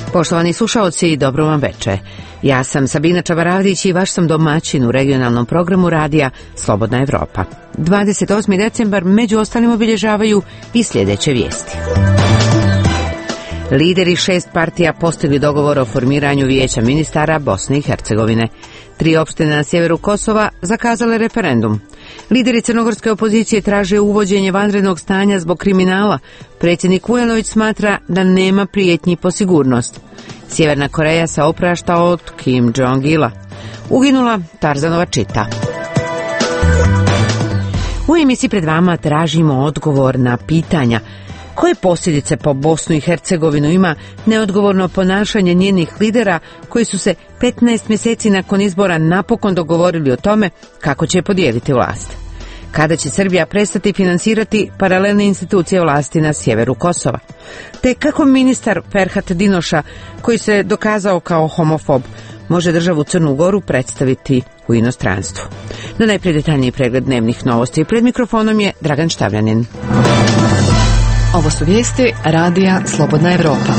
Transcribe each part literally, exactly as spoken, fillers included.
Poštovani slušaoci, dobro vam veče. Ja sam Sabina Čavaravdić i vaš sam domaćin u regionalnom programu radija Slobodna Evropa. dvadeset osmi decembar među ostalim obilježavaju i sljedeće vijesti. Lideri šest partija postigli dogovor o formiranju vijeća ministara Bosne i Hercegovine. Tri opštine na sjeveru Kosova zakazale referendum. Lideri crnogorske opozicije traže uvođenje vanrednog stanja zbog kriminala. Predsjednik Vujanović smatra da nema prijetnji po sigurnost. Sjeverna Koreja se oprašta od Kim Jong-ila. Uginula Tarzanova čita. U emisiji pred vama tražimo odgovor na pitanja: koje posljedice po Bosnu i Hercegovinu ima neodgovorno ponašanje njenih lidera koji su se petnaest mjeseci nakon izbora napokon dogovorili o tome kako će podijeliti vlast? Kada će Srbija prestati finansirati paralelne institucije vlasti na sjeveru Kosova? Te kako ministar Ferhat Dinoša, koji se dokazao kao homofob, može državu Crnu Goru predstaviti u inostranstvu? No najprije detaljniji pregled dnevnih novosti. Pred mikrofonom je Dragan Štavljanin. Ovo su vijesti radija Slobodna Evropa.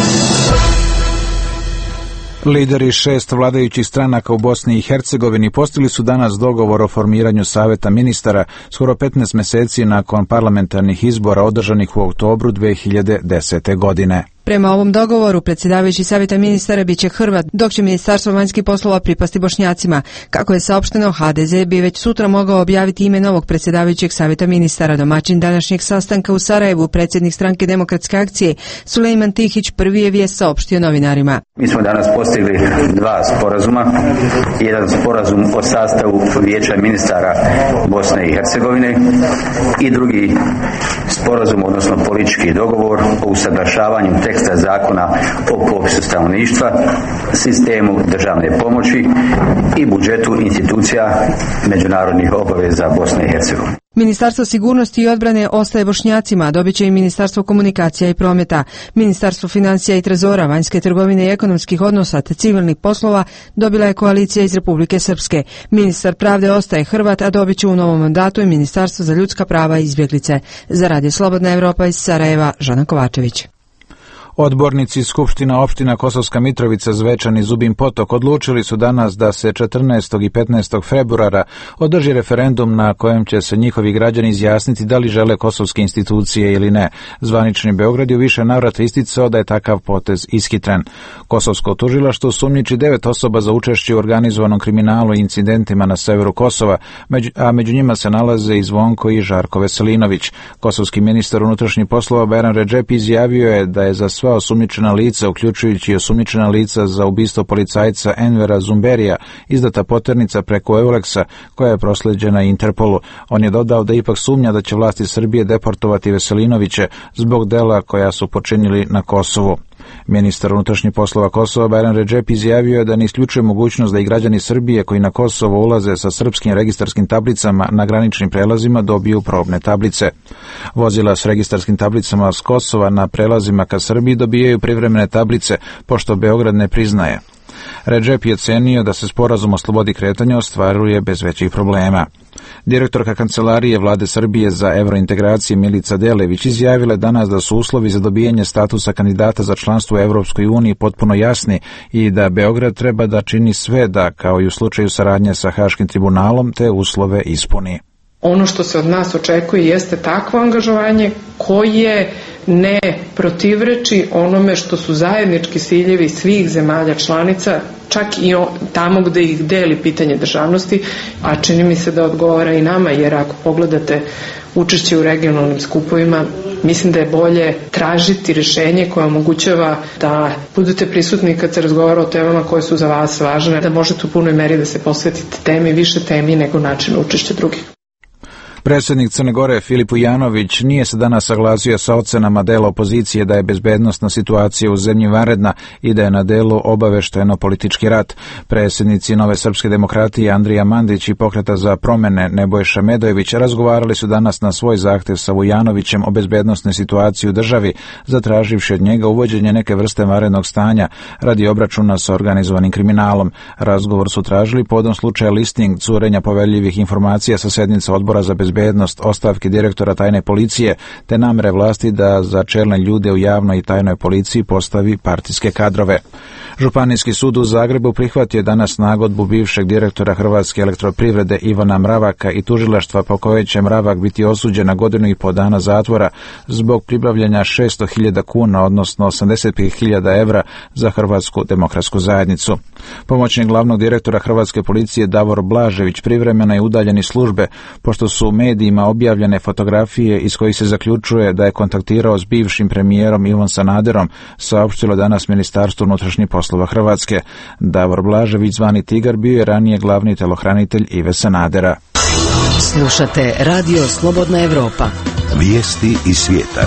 Lideri šest vladajućih stranaka u Bosni i Hercegovini postigli su danas dogovor o formiranju saveta ministara skoro petnaest mjeseci nakon parlamentarnih izbora održanih u oktobru dve hiljade desete. godine. Prema ovom dogovoru, predsjedavajući savjeta ministara biće Hrvat, dok će ministarstvo vanjskih poslova pripasti Bošnjacima. Kako je saopšteno, ha de ze bi već sutra mogao objaviti ime novog predsjedavajućeg savjeta ministara. Domaćin današnjeg sastanka u Sarajevu, predsjednik stranke Demokratske akcije, Sulejman Tihić, prvi je vijest saopštio novinarima. Mi smo danas postigli dva sporazuma. Jedan sporazum o sastavu vijeća ministara Bosne i Hercegovine i drugi sporazum, odnosno politički dogovor o usaglašavanju teksta zakona o popisu stanovništva, sistemu državne pomoći i budžetu institucija međunarodnih obaveza Bosne i Hercegovine. Ministarstvo sigurnosti i odbrane ostaje Bošnjacima, a dobit će i Ministarstvo komunikacija i prometa. Ministarstvo financija i trezora, vanjske trgovine i ekonomskih odnosa te civilnih poslova dobila je koalicija iz Republike Srpske. Ministar pravde ostaje Hrvat, a dobit će u novom mandatu i Ministarstvo za ljudska prava i izbjeglice. Za radio Slobodna Evropa iz Sarajeva, Žana Kovačević. Odbornici Skupština opština Kosovska Mitrovica, Zvečan i Zubin Potok odlučili su danas da se četrnaestog i petnaestog februara održi referendum na kojem će se njihovi građani izjasniti da li žele kosovske institucije ili ne. Zvanični Beograd je u više navrata isticao da je takav potez ishitren. Kosovsko tužilaštvo sumnjiči devet osoba za učešće u organizovanom kriminalu i incidentima na severu Kosova, a među njima se nalaze i Zvonko i Žarko Veselinović. Kosovski ministar unutrašnjih poslova Bajram Redžepi izjavio je da je za sva osumnjičena lica, uključujući i osumnjičena lica za ubistvo policajca Envera Zumberija, izdata poternica preko Euleksa koja je prosleđena Interpolu. On je dodao da ipak sumnja da će vlasti Srbije deportovati Veselinoviće zbog dela koja su počinili na Kosovu. Ministar unutrašnjih poslova Kosova Bajram Redžepi izjavio je da ne isključuje mogućnost da i građani Srbije koji na Kosovo ulaze sa srpskim registarskim tablicama na graničnim prelazima dobiju probne tablice. Vozila s registarskim tablicama s Kosova na prelazima ka Srbiji dobijaju privremene tablice, pošto Beograd ne priznaje. Redžepi je ocenio da se sporazum o slobodi kretanja ostvaruje bez većih problema. Direktorka Kancelarije Vlade Srbije za evrointegracije Milica Delević izjavila je danas da su uslovi za dobijanje statusa kandidata za članstvo u Evropskoj uniji potpuno jasni i da Beograd treba da čini sve da, kao i u slučaju saradnje sa Haškim tribunalom, te uslove ispuni. Ono što se od nas očekuje jeste takvo angažovanje koje ne protivreči onome što su zajednički ciljevi svih zemalja članica, čak i tamo gde ih deli pitanje državnosti, a čini mi se da odgovara i nama, jer ako pogledate učešće u regionalnim skupovima, mislim da je bolje tražiti rješenje koje omogućava da budete prisutni kad se razgovara o temama koje su za vas važne, da možete u punoj meri da se posvetite temi, više temi nego načinu učešća drugih. Predsjednik Crne Gore Filip Vujanović nije se danas saglasio sa ocenama dela opozicije da je bezbednosna situacija u zemlji vanredna i da je na delu obavešteno politički rat. Predsjednici Nove srpske demokratije Andrija Mandić i Pokreta za promene Nebojša Medojević razgovarali su danas na svoj zahtjev sa Vujanovićem o bezbednosnoj situaciji u državi, zatraživši od njega uvođenje neke vrste vanrednog stanja radi obračuna sa organizovanim kriminalom. Razgovor su tražili povodom slučaja listing curenja poverljivih informacija sa sednice Odbora za bezbednost bezbednost, ostavke direktora tajne policije, te namere vlasti da za čelne ljude u javnoj i tajnoj policiji postavi partijske kadrove. Županijski sud u Zagrebu prihvatio je danas nagodbu bivšeg direktora Hrvatske elektroprivrede Ivana Mravaka i tužilaštva po kojoj će Mravak biti osuđen na godinu i po dana zatvora zbog pribavljanja šesto hiljada kuna, odnosno osamdeset pet hiljada evra za Hrvatsku demokratsku zajednicu. Pomoćnik glavnog direktora Hrvatske policije Davor Blažević privremeno je udaljen iz službe, pošto su u medijima objavljene fotografije iz kojih se zaključuje da je kontaktirao s bivšim premijerom Ivom Sanaderom, saopštilo danas Ministarstvo unutrašnjih poslova Hrvatske. Davor Blažević, zvani Tigar, bio je ranije glavni telohranitelj Ive Sanadera. Slušate Radio Slobodna Evropa. Vijesti iz svijeta.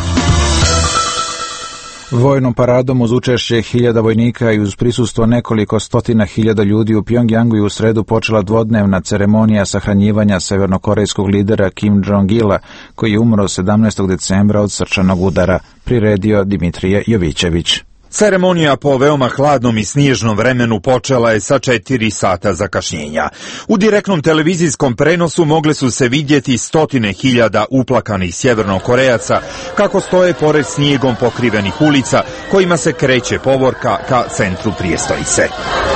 Vojnom paradom uz učešće hiljada vojnika i uz prisustvo nekoliko stotina hiljada ljudi u Pjongjangu i u sredu počela dvodnevna ceremonija sahranjivanja severnokorejskog lidera Kim Jong-ila, koji je umro sedamnaestog decembra od srčanog udara, priredio Dimitrije Jovićević. Ceremonija po veoma hladnom i snježnom vremenu počela je sa četiri sata zakašnjenja. U direktnom televizijskom prenosu mogle su se vidjeti stotine hiljada uplakanih sjevernokorejaca kako stoje pored snijegom pokrivenih ulica kojima se kreće povorka ka centru prijestolnice.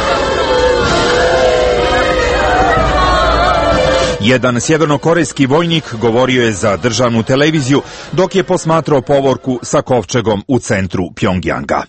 Jedan sjevernokorejski vojnik govorio je za državnu televiziju dok je posmatrao povorku sa kovčegom u centru Pjongjanga.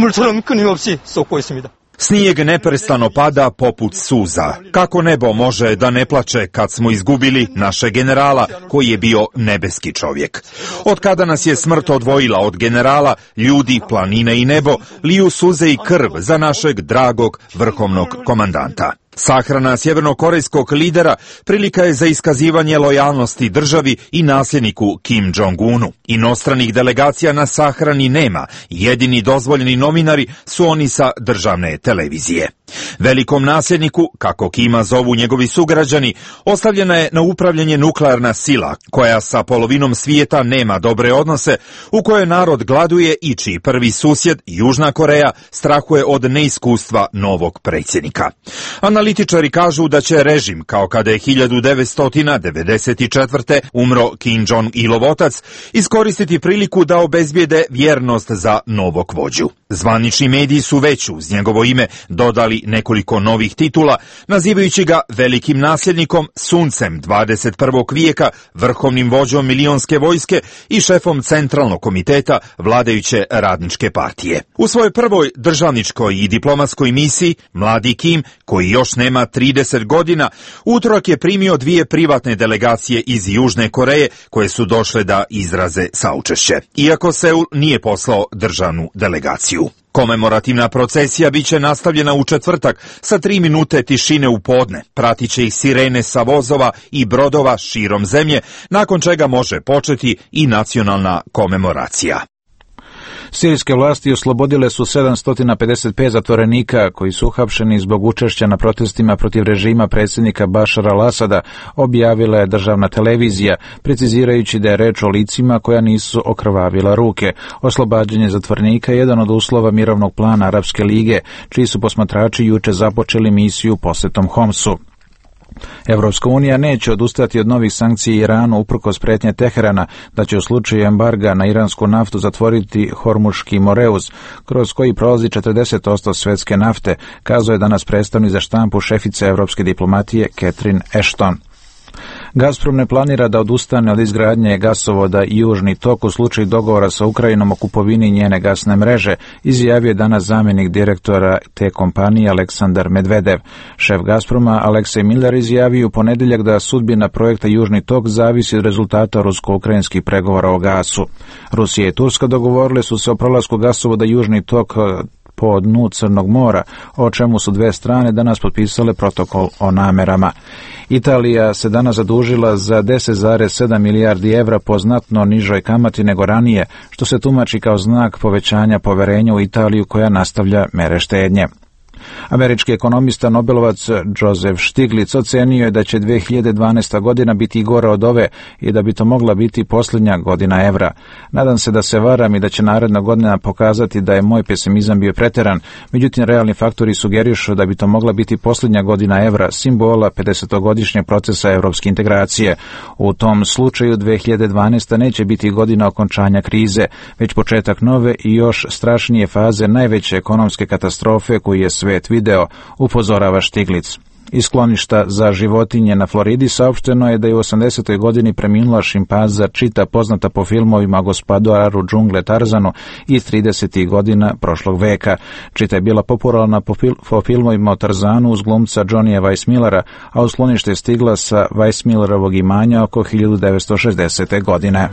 Snijeg neprestano pada poput suza. Kako nebo može da ne plače kad smo izgubili naše generala koji je bio nebeski čovjek? Od kada nas je smrt odvojila od generala, ljudi, planine i nebo liju suze i krv za našeg dragog vrhovnog komandanta. Sahrana sjevernokorejskog lidera prilika je za iskazivanje lojalnosti državi i nasljedniku Kim Jong-unu. Inostranih delegacija na sahrani nema, jedini dozvoljeni novinari su oni sa državne televizije. Velikom nasljedniku, kako Kima zovu njegovi sugrađani, ostavljena je na upravljanje nuklearna sila, koja sa polovinom svijeta nema dobre odnose, u kojoj narod gladuje i čiji prvi susjed, Južna Koreja, strahuje od neiskustva novog predsjednika. Analitičari kažu da će režim, kao kada je hiljadu devetsto devedeset četvrte umro Kim Jong-ilov otac, iskoristiti priliku da obezbijede vjernost za novog vođu. Zvanični mediji su već uz njegovo ime dodali nekoliko novih titula, nazivajući ga velikim nasljednikom, suncem dvadeset prvog vijeka, vrhovnim vođom milionske vojske i šefom centralnog komiteta vladajuće radničke partije. U svojoj prvoj državničkoj i diplomatskoj misiji, mladi Kim, koji još nema trideset godina, utorak je primio dvije privatne delegacije iz Južne Koreje koje su došle da izraze saučešće, iako Seul nije poslao državnu delegaciju. Komemorativna procesija biće nastavljena u četvrtak sa tri minute tišine u podne. Pratit će ih sirene sa vozova i brodova širom zemlje, nakon čega može početi i nacionalna komemoracija. Sirijske vlasti oslobodile su sedamsto pedeset pet zatvorenika koji su uhapšeni zbog učešća na protestima protiv režima predsjednika Bašara al-Asada, objavila je državna televizija, precizirajući da je reč o licima koja nisu okrvavila ruke. Oslobađanje zatvorenika je jedan od uslova mirovnog plana Arapske lige, čiji su posmatrači juče započeli misiju posjetom Homsu. Evropska unija neće odustati od novih sankcija Iranu uprkos pretnje Teherana da će u slučaju embarga na iransku naftu zatvoriti Hormuški Moreuz, kroz koji prolazi četrdeset posto svjetske nafte, kazao je danas predstavnik za štampu šefice evropske diplomatije Catherine Ashton. Gazprom ne planira da odustane od izgradnje gasovoda Južni tok u slučaju dogovora sa Ukrajinom o kupovini njene gasne mreže, izjavio je danas zamjenik direktora te kompanije Aleksandar Medvedev. Šef Gazproma Aleksej Miller izjavio u ponedjeljak da sudbina projekta Južni tok zavisi od rezultata rusko-ukrajinskih pregovora o gasu. Rusija i Turska dogovorile su se o prolasku gasovoda Južni tok po dnu Crnog mora, o čemu su dve strane danas potpisale protokol o namerama. Italija se danas zadužila za deset zarez sedam milijardi evra po znatno nižoj kamati nego ranije, što se tumači kao znak povećanja poverenja u Italiju koja nastavlja mere štednje. Američki ekonomista Nobelovac Joseph Stiglitz ocenio je da će dve hiljade dvanaesta godina biti gora od ove i da bi to mogla biti posljednja godina evra. Nadam se da se varam i da će naredna godina pokazati da je moj pesimizam bio preteran, međutim realni faktori sugerišu da bi to mogla biti posljednja godina evra, simbola pedesetogodišnjeg procesa evropske integracije. U tom slučaju dve hiljade dvanaesta neće biti godina okončanja krize, već početak nove i još strašnije faze najveće ekonomske katastrofe koju je svet video, upozorava Stiglitz. Iz skloništa za životinje na Floridi saopšteno je da je u osamdesetoj godini preminula šimpanza Čita, poznata po filmovima Gospodaru džungle Tarzanu iz tridesetih godina prošlog veka. Čita je bila popularna po, fil, po filmovima o Tarzanu uz glumca Johnnyja Weissmillera, a u sklonište je stigla sa Weissmillerovog imanja oko hiljadu devetsto šezdesete. godine.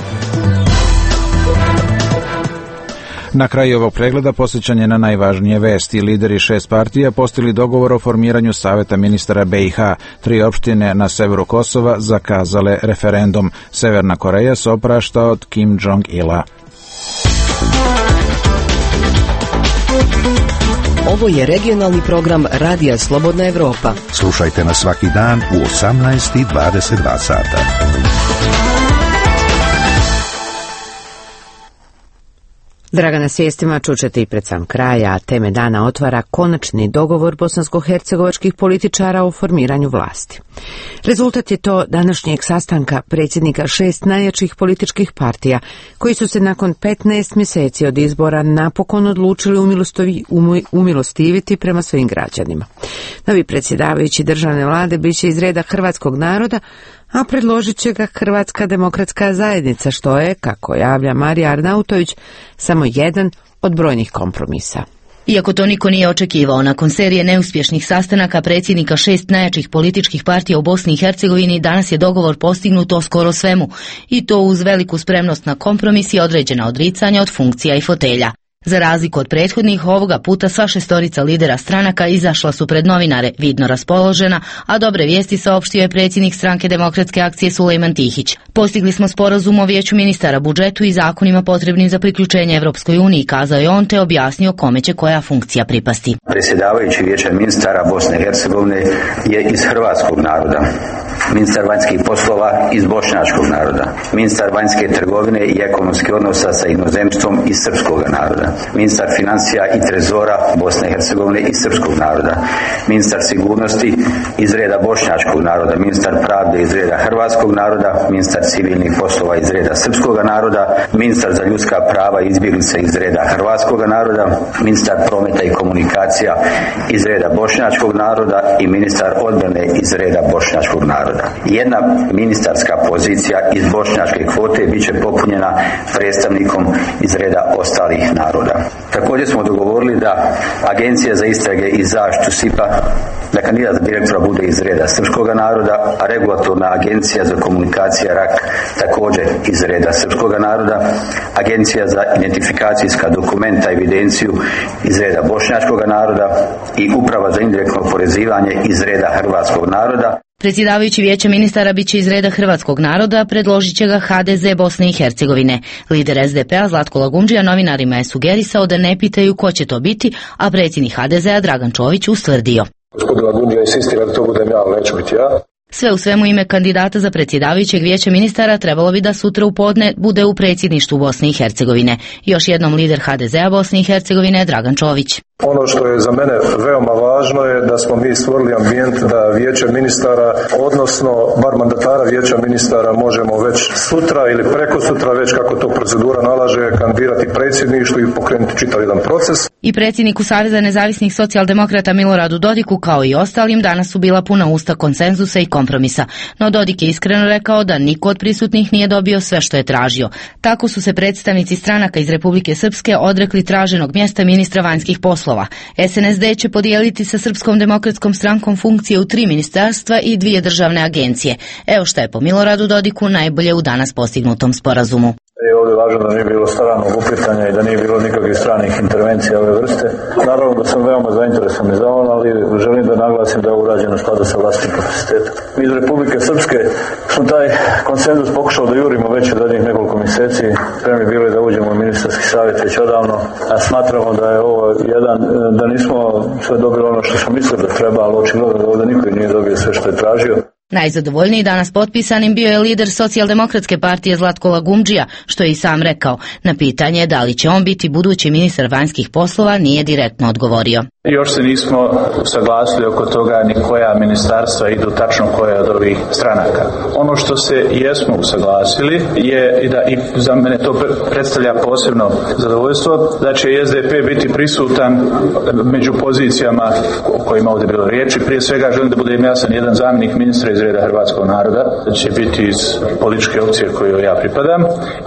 Na kraju ovog pregleda posjećanje na najvažnije vesti. Lideri šest partija postigli dogovor o formiranju Saveta ministara B i H. Tri opštine na severu Kosova zakazale referendum. Severna Koreja se oprašta od Kim Jong-ila. Ovo je regionalni program Radija Slobodna Evropa. Slušajte nas svaki dan u osamnaest i dvadeset dva sata. Dragana, s vijestima čućete i pred sam kraj, a teme dana otvara konačni dogovor bosansko-hercegovačkih političara o formiranju vlasti. Rezultat je to današnjeg sastanka predsjednika šest najjačih političkih partija, koji su se nakon petnaest mjeseci od izbora napokon odlučili umilostivi, umilostiviti prema svojim građanima. Novi predsjedavajući državne vlade bit će iz reda hrvatskog naroda, a predložit će ga Hrvatska demokratska zajednica, što je, kako javlja Marija Arnautović, samo jedan od brojnih kompromisa. Iako to niko nije očekivao, nakon serije neuspješnih sastanaka predsjednika šest najjačih političkih partija u Bosni i Hercegovini, danas je dogovor postignut o skoro svemu, i to uz veliku spremnost na kompromis i određena odricanja od funkcija i fotelja. Za razliku od prethodnih, ovoga puta sva šestorica lidera stranaka izašla su pred novinare, vidno raspoložena, a dobre vijesti saopštio je predsjednik stranke Demokratske akcije Sulejman Tihić. Postigli smo sporazum o vijeću ministara, budžetu i zakonima potrebnim za priključenje Evropskoj uniji, kazao je on, te objasnio kome će koja funkcija pripasti. Predsjedavajući vijeća ministara Bosne i Hercegovine je iz hrvatskog naroda. Ministar vanjskih poslova iz bošnjačkog naroda, ministar vanjske trgovine i ekonomskih odnosa sa inozemstvom iz srpskog naroda, ministar financija i trezora Bosne i Hercegovine iz srpskog naroda, ministar sigurnosti iz reda bošnjačkog naroda, ministar pravde iz reda hrvatskog naroda, ministar civilnih poslova iz reda srpskog naroda, ministar za ljudska prava i izbjeglice iz reda hrvatskog naroda, ministar prometa i komunikacija iz reda bošnjačkog naroda i ministar odbrane iz reda bošnjačkog naroda. Jedna ministarska pozicija iz bošnjačke kvote bit će popunjena predstavnikom iz reda ostalih naroda. Također smo dogovorili da Agencija za istrage i zaštitu S I P-a, da kandidat za direktora bude iz reda srpskog naroda, a regulatorna agencija za komunikacije R A K također iz reda srpskog naroda, Agencija za identifikacijska dokumenta i evidenciju iz reda bošnjačkog naroda i Uprava za indirektno oporezivanje iz reda hrvatskog naroda. Predsjedavajući vijeća ministara bit će iz reda hrvatskog naroda, predložit će ga H D Z Bosne i Hercegovine. Lider S D P-a Zlatko Lagundžija novinarima je sugerisao da ne pitaju ko će to biti, a predsjednik H D Z-a Dragan Čović ustvrdio. Gospodin Lagundžija insistira da to budem ja, ali neću biti ja. Sve u svemu ime kandidata za predsjedavajućeg vijeća ministara trebalo bi da sutra u podne bude u predsjedništvu Bosne i Hercegovine. Još jednom lider H D Z-a Bosne i Hercegovine Dragan Čović. Ono što je za mene veoma važno je da smo mi stvorili ambijent da vijeće ministara, odnosno bar mandatara vijeća ministara, možemo već sutra ili preko sutra, već kako to procedura nalaže, kandidirati predsjedništvu i pokrenuti čitav jedan proces. I predsjedniku Saveza nezavisnih socijaldemokrata Miloradu Dodiku, kao i ostalim, danas su bila puna usta konsenzusa i kompromisa. No Dodik je iskreno rekao da niko od prisutnih nije dobio sve što je tražio. Tako su se predstavnici stranaka iz Republike Srpske odrekli traženog mjesta ministra vanjskih poslova. S N S D će podijeliti sa Srpskom demokratskom strankom funkcije u tri ministarstva i dvije državne agencije. Evo šta je po Miloradu Dodiku najbolje u danas postignutom sporazumu. Je ovdje važno da nije bilo stranog uplitanja i da nije bilo nikakvih stranih intervencija ove vrste. Naravno da sam veoma zainteresovan za on, ali želim da naglasim da je urađeno u skladu sa vlastnim kapacitetom. Mi iz Republike Srpske smo taj konsenzus pokušali da jurimo već od zadnjih nekoliko mjeseci. Spremni bili da uđemo u ministarski savjet već odavno, a smatramo da je ovo jedan, da nismo sve dobili ono što smo mislili da treba, ali očigledno da ovdje niko nije dobio sve što je tražio. Najzadovoljniji danas potpisanim bio je lider Socijaldemokratske partije Zlatko Lagumdžija, što je i sam rekao. Na pitanje da li će on biti budući ministar vanjskih poslova nije direktno odgovorio. Još se nismo saglasili oko toga ni koja ministarstva idu tačno koja od ovih stranaka. Ono što se jesmo usaglasili je i da i za mene to predstavlja posebno zadovoljstvo da će S D P biti prisutan među pozicijama o kojima ovdje bilo riječi. Prije svega želim da budem jasan, jedan zamjenik ministra iz reda hrvatskog naroda, da će biti iz političke opcije kojoj ja pripadam,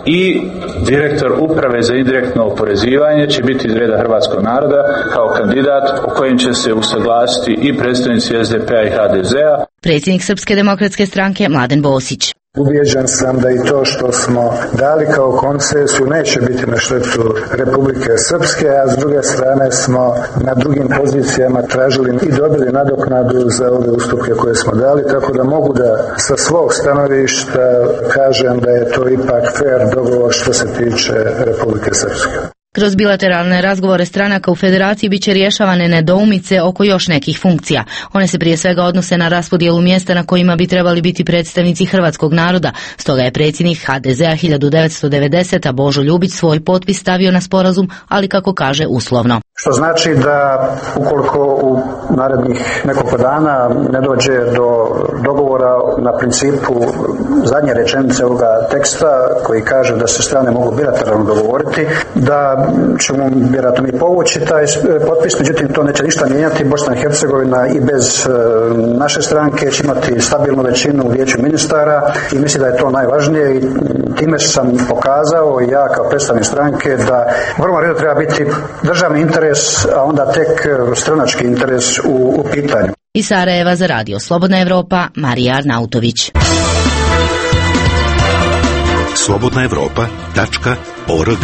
i direktor uprave za indirektno oporezivanje će biti iz reda hrvatskog naroda kao kandidat o kojem će se usaglasiti i predstavnici S D P-a i H D Z-a. Predsjednik Srpske demokratske stranke Mladen Bosić. Ubijeđen sam da i to što smo dali kao koncesiju neće biti na štetu Republike Srpske, a s druge strane smo na drugim pozicijama tražili i dobili nadoknadu za ove ustupke koje smo dali, tako da mogu da sa svog stanovišta kažem da je to ipak fair dogovor što se tiče Republike Srpske. Kroz bilateralne razgovore stranaka u federaciji biće rješavane nedoumice oko još nekih funkcija. One se prije svega odnose na raspodjelu mjesta na kojima bi trebali biti predstavnici hrvatskog naroda. Stoga je predsjednik H D Z-a hiljadu devetsto devedesete. Božo Ljubić svoj potpis stavio na sporazum, ali kako kaže uslovno. Što znači da ukoliko u narednih nekoliko dana ne dođe do dogovora na principu zadnje rečenice ovoga teksta koji kaže da se strane mogu bilateralno dogovoriti, da ćemo vjerojatno mi povući taj potpis, međutim to neće ništa mijenjati. Bosna i Hercegovina i bez naše stranke će imati stabilnu većinu u vijeću ministara i mislim da je to najvažnije i time sam pokazao ja kao predstavnik stranke da u prvom redu treba biti državni interes, a onda tek stranački interes u, u pitanju. Iz Sarajeva za radio Slobodna Evropa, Marija Arnautović. slobodna evropa tačka org.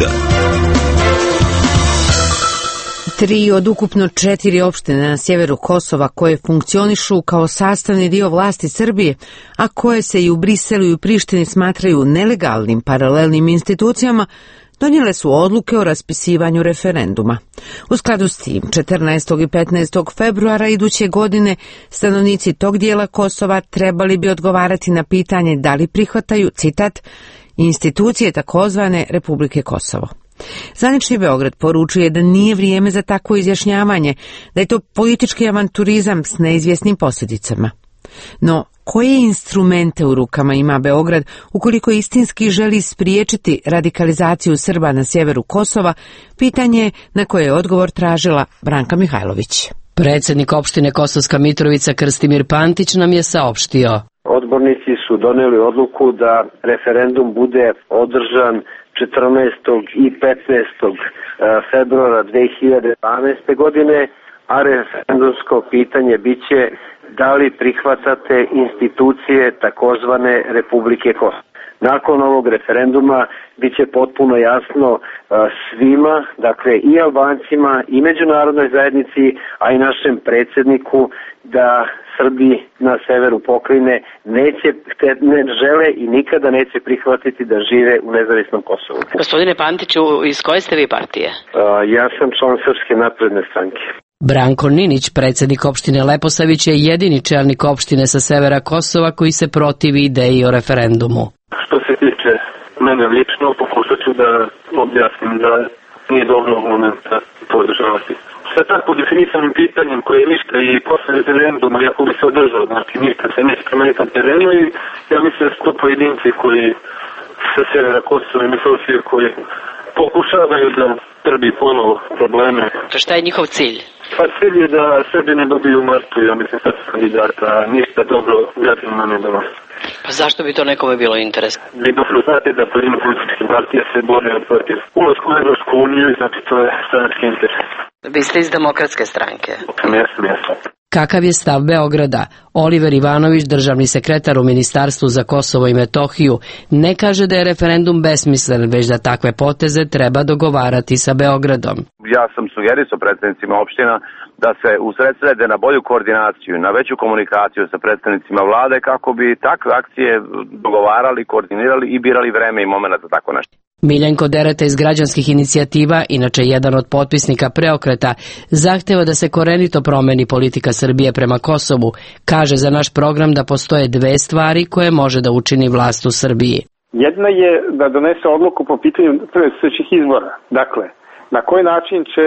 Tri od ukupno četiri opštine na sjeveru Kosova koje funkcionišu kao sastavni dio vlasti Srbije, a koje se i u Briselu i u Prištini smatraju nelegalnim paralelnim institucijama, donijele su odluke o raspisivanju referenduma. U skladu s tim, četrnaestog i petnaestog februara iduće godine stanovnici tog dijela Kosova trebali bi odgovarati na pitanje da li prihvataju, citat, institucije takozvane Republike Kosovo. Zvanični Beograd poručuje da nije vrijeme za takvo izjašnjavanje, da je to politički avanturizam s neizvjesnim posljedicama. No, koje instrumente u rukama ima Beograd ukoliko istinski želi spriječiti radikalizaciju Srba na sjeveru Kosova, pitanje na koje je odgovor tražila Branka Mihajlović. Predsjednik opštine Kosovska Mitrovica Krstimir Pantić nam je saopštio. Odbornici su donijeli odluku da referendum bude održan četrnaestog i petnaestog februara dve hiljade dvanaeste. godine, a referendumsko pitanje biće da li prihvatate institucije takozvane Republike Kosovo. Nakon ovog referenduma bit će potpuno jasno svima, dakle i Albancima i međunarodnoj zajednici, a i našem predsjedniku, da Srbi na severu pokrajine neće, ne žele i nikada neće prihvatiti da žive u nezavisnom Kosovu. Gospodine Pantiću, iz koje ste vi partije? Ja sam član Srpske napredne stranke. Branko Ninić, predsjednik opštine Leposavić, je jedini čelnik opštine sa severa Kosova koji se protivi ideji o referendumu. Što se tiče mene lično, pokušat ću da objasnim da nije dobro momenta podržavati. Sa tako definisanim pitanjem koje je ništa i posle referenduma, ako bi se održao, znači ništa se neće promeniti na terenu i ja mislim da su to pojedinci koji sa severa Kosova i Metohije koji pokušavaju da Srbi ponovo probleme. To šta je njihov cilj? Pa cilj je da Srbi ne dobiju u martu, ja mislim sad kandidata, ništa dobro građanima ne donosi. Pa zašto bi to nekome bilo interes? Vi dobro znate da pojedine političke partije se bore protiv ulazka u Evropsku uniju i znači to je stranački interes. Vi ste iz Demokratske stranke. Jesam, jesam. Kakav je stav Beograda? Oliver Ivanović, državni sekretar u Ministarstvu za Kosovo i Metohiju, ne kaže da je referendum besmislen, već da takve poteze treba dogovarati sa Beogradom. Ja sam sugerisao predstavnicima opština da se usredsrede na bolju koordinaciju, na veću komunikaciju sa predstavnicima vlade kako bi takve akcije dogovarali, koordinirali i birali vreme i momena za tako nešto. Miljenko Dereta iz građanskih inicijativa, inače jedan od potpisnika preokreta, zahteva da se korenito promeni politika Srbije prema Kosovu. Kaže za naš program da postoje dve stvari koje može da učini vlast u Srbiji. Jedna je da donese odluku po pitanju predstojećih izbora. Dakle, na koji način će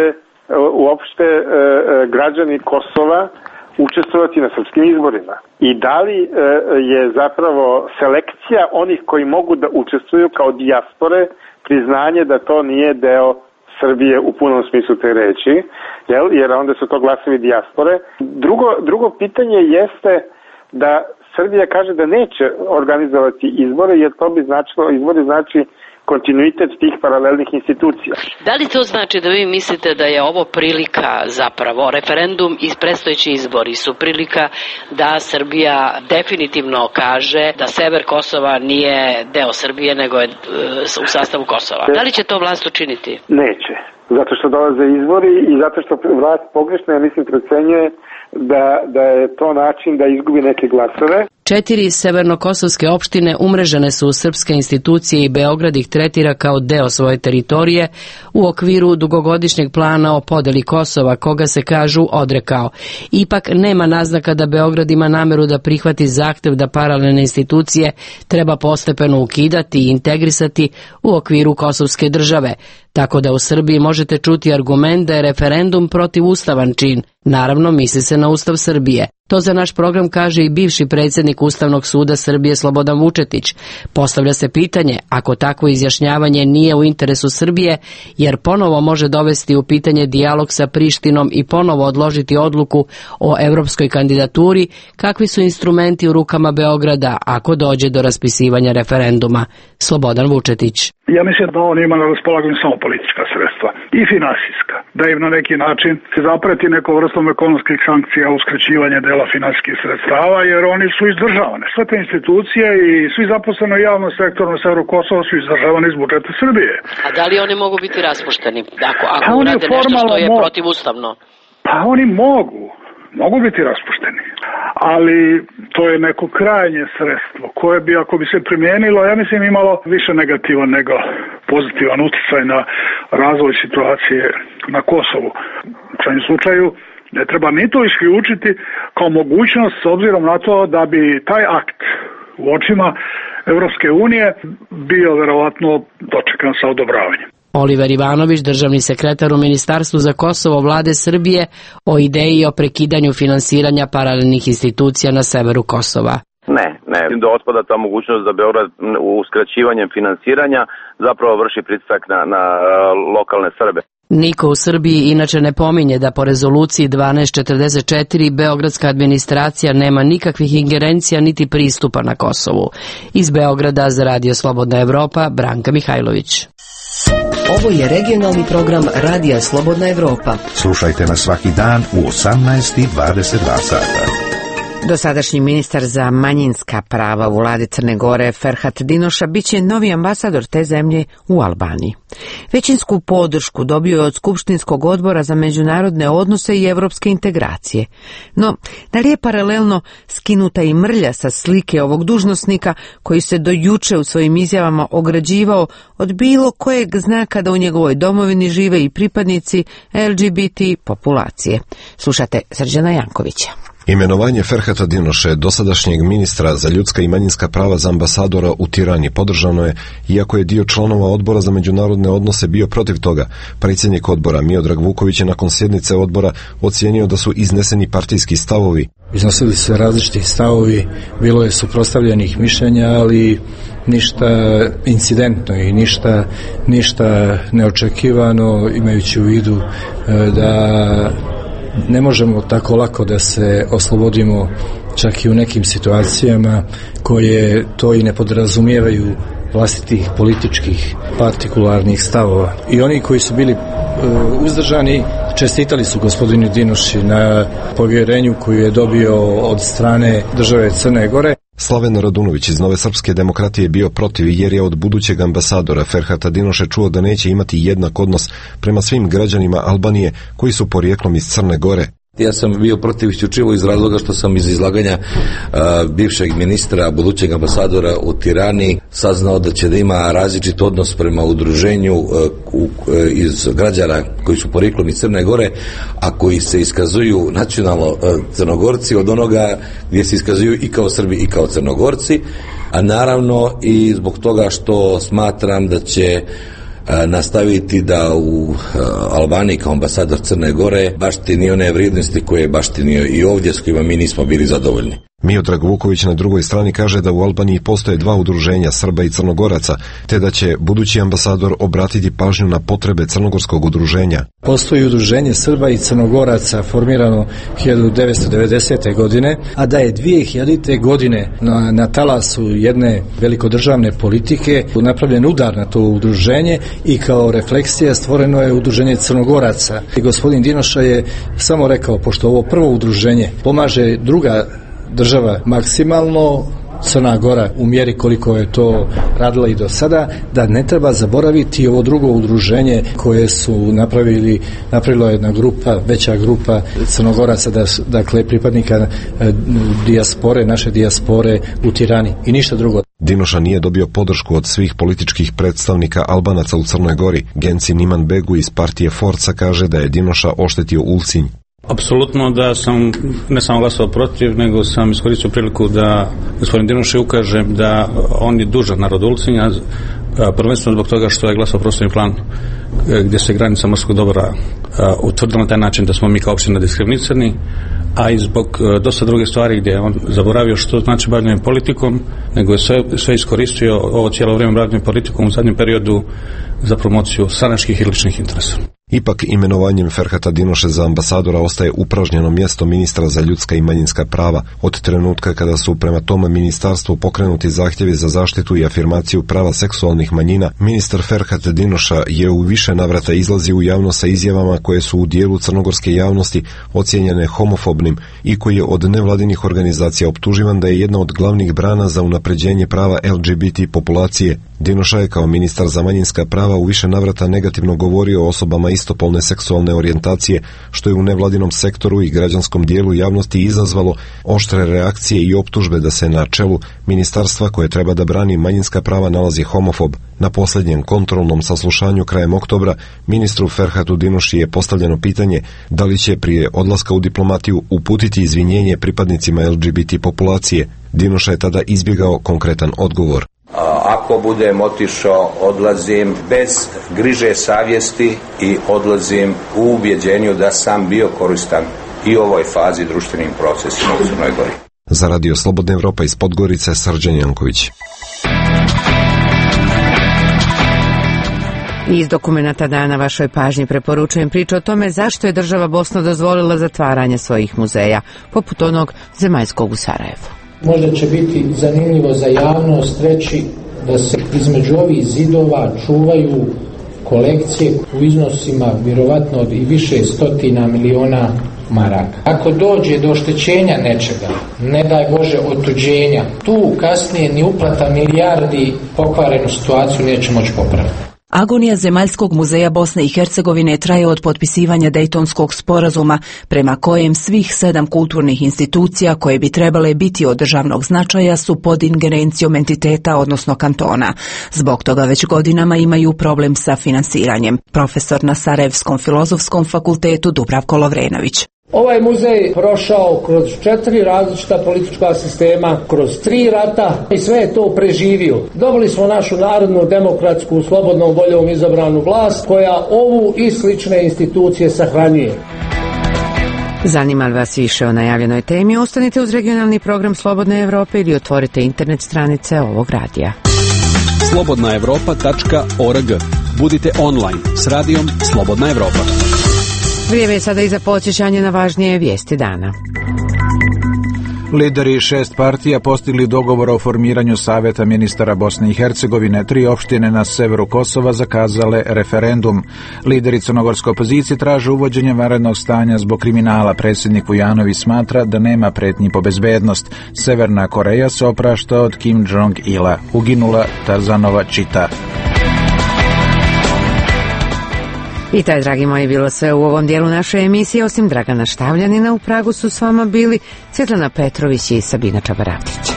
uopšte e, građani Kosova učestvovati na srpskim izborima i da li e, je zapravo selekcija onih koji mogu da učestvuju kao dijaspore priznanje da to nije deo Srbije u punom smislu te reči, jel? Jer onda su to glasovi dijaspore. Drugo, drugo pitanje jeste da Srbija kaže da neće organizovati izbore, jer to bi značilo, izbori znači kontinuitet tih paralelnih institucija. Da li to znači da vi mislite da je ovo prilika zapravo, referendum i predstojeći izbori su prilika da Srbija definitivno kaže da sever Kosova nije deo Srbije nego je u sastavu Kosova? Da li će to vlast učiniti? Neće. Zato što dolaze izbori i zato što vlast pogrešno, ja mislim, procenjuje da, da je to način da izgubi neke glasove. Četiri severnokosovske opštine umrežene su u srpske institucije i Beograd ih tretira kao deo svoje teritorije u okviru dugogodišnjeg plana o podeli Kosova, koga se kažu odrekao. Ipak nema naznaka da Beograd ima nameru da prihvati zahtev da paralelne institucije treba postepeno ukidati i integrisati u okviru kosovske države, tako da u Srbiji možete čuti argument da je referendum protivustavan čin. Naravno, misli se na Ustav Srbije. To za naš program kaže i bivši predsjednik Ustavnog suda Srbije Slobodan Vučetić. Postavlja se pitanje, ako takvo izjašnjavanje nije u interesu Srbije, jer ponovo može dovesti u pitanje dijalog sa Prištinom i ponovo odložiti odluku o evropskoj kandidaturi, kakvi su instrumenti u rukama Beograda ako dođe do raspisivanja referenduma. Slobodan Vučetić. Ja mislim da on ima na raspolaganju samo politička sredstva i finansijska, da im na neki način se zapreti nekom vrstom ekonomskih sankcija, uskraćivanje dela finansijskih sredstava, jer oni su izdržavane. Sve te institucije i svi zaposleni u javnom sektoru na severu Kosova su izdržavani iz budžeta Srbije. A da li oni mogu biti raspušteni ako, ako urade nešto što je protivustavno? Pa oni mogu. Mogu biti raspušteni, ali to je neko krajnje sredstvo koje bi, ako bi se primijenilo, ja mislim imalo više negativan nego pozitivan utjecaj na razvoj situacije na Kosovu. U svakom slučaju ne treba ni to isključiti kao mogućnost s obzirom na to da bi taj akt u očima Evropske unije bio verovatno dočekan sa odobravanjem. Oliver Ivanović, državni sekretar u Ministarstvu za Kosovo vlade Srbije, o ideji o prekidanju finansiranja paralelnih institucija na severu Kosova. Ne, ne, da otpada ta mogućnost da Beograd uskraćivanjem finansiranja zapravo vrši pritisak na, na lokalne Srbe. Niko u Srbiji inače ne pominje da po rezoluciji dvanaest četrdeset četiri beogradska administracija nema nikakvih ingerencija niti pristupa na Kosovu. Iz Beograda za Radio Slobodna Evropa, Branka Mihajlović. Ovo je regionalni program Radija Slobodna Evropa. Slušajte nas svaki dan u osamnaest i dvadeset dva sata. Dosadašnji ministar za manjinska prava u vladi Crne Gore Ferhat Dinoša biće novi ambasador te zemlje u Albaniji. Većinsku podršku dobio je od Skupštinskog odbora za međunarodne odnose i evropske integracije. No, da li je paralelno skinuta i mrlja sa slike ovog dužnosnika koji se do juče u svojim izjavama ograđivao od bilo kojeg znaka da u njegovoj domovini žive i pripadnici L G B T populacije? Slušate Srđana Jankovića. Imenovanje Ferhata Dinoše, dosadašnjeg ministra za ljudska i manjinska prava za ambasadora u Tirani, podržano je, iako je dio članova odbora za međunarodne odnose bio protiv toga. Predsjednik odbora Miodrag Vuković je nakon sjednice odbora ocijenio da su izneseni partijski stavovi. Iznosili su se različiti stavovi, bilo je suprotstavljenih mišljenja, ali ništa incidentno i ništa, ništa neočekivano, imajući u vidu da ne možemo tako lako da se oslobodimo čak i u nekim situacijama koje to i ne podrazumijevaju vlastitih političkih partikularnih stavova. I oni koji su bili uzdržani čestitali su gospodinu Dinoši na povjerenju koju je dobio od strane države Crne Gore. Slaven Radunović iz Nove srpske demokratije je bio protiv jer je od budućeg ambasadora Ferhata Dinoše čuo da neće imati jednak odnos prema svim građanima Albanije koji su porijeklom iz Crne Gore. Ja sam bio protiv isključivo iz razloga što sam iz izlaganja uh, bivšeg ministra, budućeg ambasadora u Tirani saznao da će da ima različit odnos prema udruženju uh, uh, iz građana koji su porijeklom iz Crne Gore, a koji se iskazuju nacionalno uh, Crnogorci od onoga gdje se iskazuju i kao Srbi i kao Crnogorci, a naravno i zbog toga što smatram da će nastaviti da u Albaniji kao ambasador Crne Gore baštini one vrijednosti koje je baštinio i ovdje s kojima mi nismo bili zadovoljni. Miodrag Vuković na drugoj strani kaže da u Albaniji postoje dva udruženja Srba i Crnogoraca, te da će budući ambasador obratiti pažnju na potrebe crnogorskog udruženja. Postoji udruženje Srba i Crnogoraca formirano hiljadu devetsto devedesete. godine, a da je dvije hiljadite. godine na, na talasu jedne velikodržavne politike napravljen udar na to udruženje i kao refleksija stvoreno je udruženje Crnogoraca. I gospodin Dinoša je samo rekao, pošto ovo prvo udruženje pomaže druga država maksimalno, Crna Gora u mjeri koliko je to radila i do sada, da ne treba zaboraviti ovo drugo udruženje koje su napravili, napravila jedna grupa, veća grupa Crnogoraca, da, dakle pripadnika e, dijaspore, naše dijaspore u Tirani i ništa drugo. Dinoša nije dobio podršku od svih političkih predstavnika Albanaca u Crnoj Gori. Genci Niman Begu iz partije Forca kaže da je Dinoša oštetio Ulcinj. Apsolutno da sam ne samo glasao protiv, nego sam iskoristio priliku da gospodin Dinoše ukaže da on je dužan narod Ulcinja, prvenstveno zbog toga što je glasao prostorni plan gdje se granica morskog dobra utvrdila na taj način da smo mi kao opština diskriminicirani, a i zbog dosta druge stvari gdje je on zaboravio što znači bavljenje politikom, nego je sve, sve iskoristio ovo cijelo vrijeme bavljenje politikom u zadnjem periodu za promociju stranačkih i ličnih interesa. Ipak imenovanjem Ferhata Dinoše za ambasadora ostaje upražnjeno mjesto ministra za ljudska i manjinska prava. Od trenutka kada su prema tome ministarstvu pokrenuti zahtjevi za zaštitu i afirmaciju prava seksualnih manjina, ministar Ferhat Dinoša je u više navrata izlazi u javnost sa izjavama koje su u dijelu crnogorske javnosti ocijenjene homofobnim i koji je od nevladinih organizacija optuživan da je jedna od glavnih brana za unapređenje prava L G B T populacije. Dinoša je kao ministar za manjinska prava u više navrata negativno govorio o osobama istopolne seksualne orijentacije, što je u nevladinom sektoru i građanskom dijelu javnosti izazvalo oštre reakcije i optužbe da se na čelu ministarstva koje treba da brani manjinska prava nalazi homofob. Na posljednjem kontrolnom saslušanju krajem oktobra ministru Ferhatu Dinoši je postavljeno pitanje da li će prije odlaska u diplomatiju uputiti izvinjenje pripadnicima L G B T populacije. Dinoša je tada izbjegao konkretan odgovor. Ako budem otišao, odlazim bez griže savjesti i odlazim u ubjeđenju da sam bio koristan i u ovoj fazi društvenim procesima u Crnoj Gori. Za Radio Slobodna Evropa iz Podgorice, Srđan Janković. Iz dokumenata dana vašoj pažnji preporučujem priču o tome zašto je država Bosna dozvolila zatvaranje svojih muzeja, poput onog zemaljskog u Sarajevu. Možda će biti zanimljivo za javnost reći da se između ovih zidova čuvaju kolekcije u iznosima vjerovatno od i više stotina miliona maraka. Ako dođe do oštećenja nečega, ne daj Bože otuđenja, tu kasnije ni uplata milijardi pokvarenu situaciju neće moći popraviti. Agonija Zemaljskog muzeja Bosne i Hercegovine traje od potpisivanja Dejtonskog sporazuma, prema kojem svih sedam kulturnih institucija koje bi trebale biti od državnog značaja su pod ingerencijom entiteta, odnosno kantona. Zbog toga već godinama imaju problem sa finansiranjem. Profesor na Sarajevskom filozofskom fakultetu Dubravko Lovrenović. Ovaj muzej prošao kroz četiri različita politička sistema, kroz tri rata i sve je to preživio. Dobili smo našu narodnu, demokratsku, slobodnom voljom izabranu vlast koja ovu i slične institucije sahranjuje. Zanima li vas više o najavljenoj temi? Ostanite uz regionalni program Slobodne Evrope ili otvorite internet stranice ovog radija. slobodna evropa tačka org. Budite online s radijom Slobodna Evropa. Vrijeme je sada i za podsjećanje na važnije vijesti dana. Lideri šest partija postigli dogovor o formiranju Saveta ministara Bosne i Hercegovine. Tri opštine na severu Kosova zakazale referendum. Lideri crnogorske opozicije traže uvođenje vanrednog stanja zbog kriminala. Predsjednik Vujanović smatra da nema pretnji po bezbednost. Severna Koreja se oprašta od Kim Jong-ila. Uginula Tarzanova čita. I taj, dragi moji, bilo sve u ovom dijelu naše emisije. Osim Dragana Štavljanina, u Pragu su s vama bili Svjetlana Petrović i Sabina Čabaratić.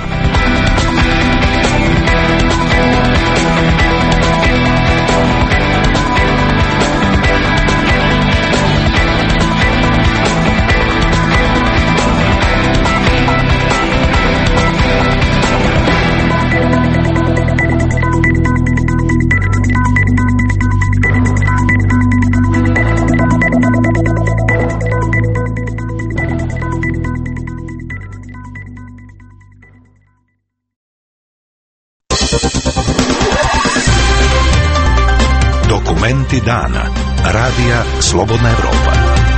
Dokumenti dana. Radija Slobodna Evropa.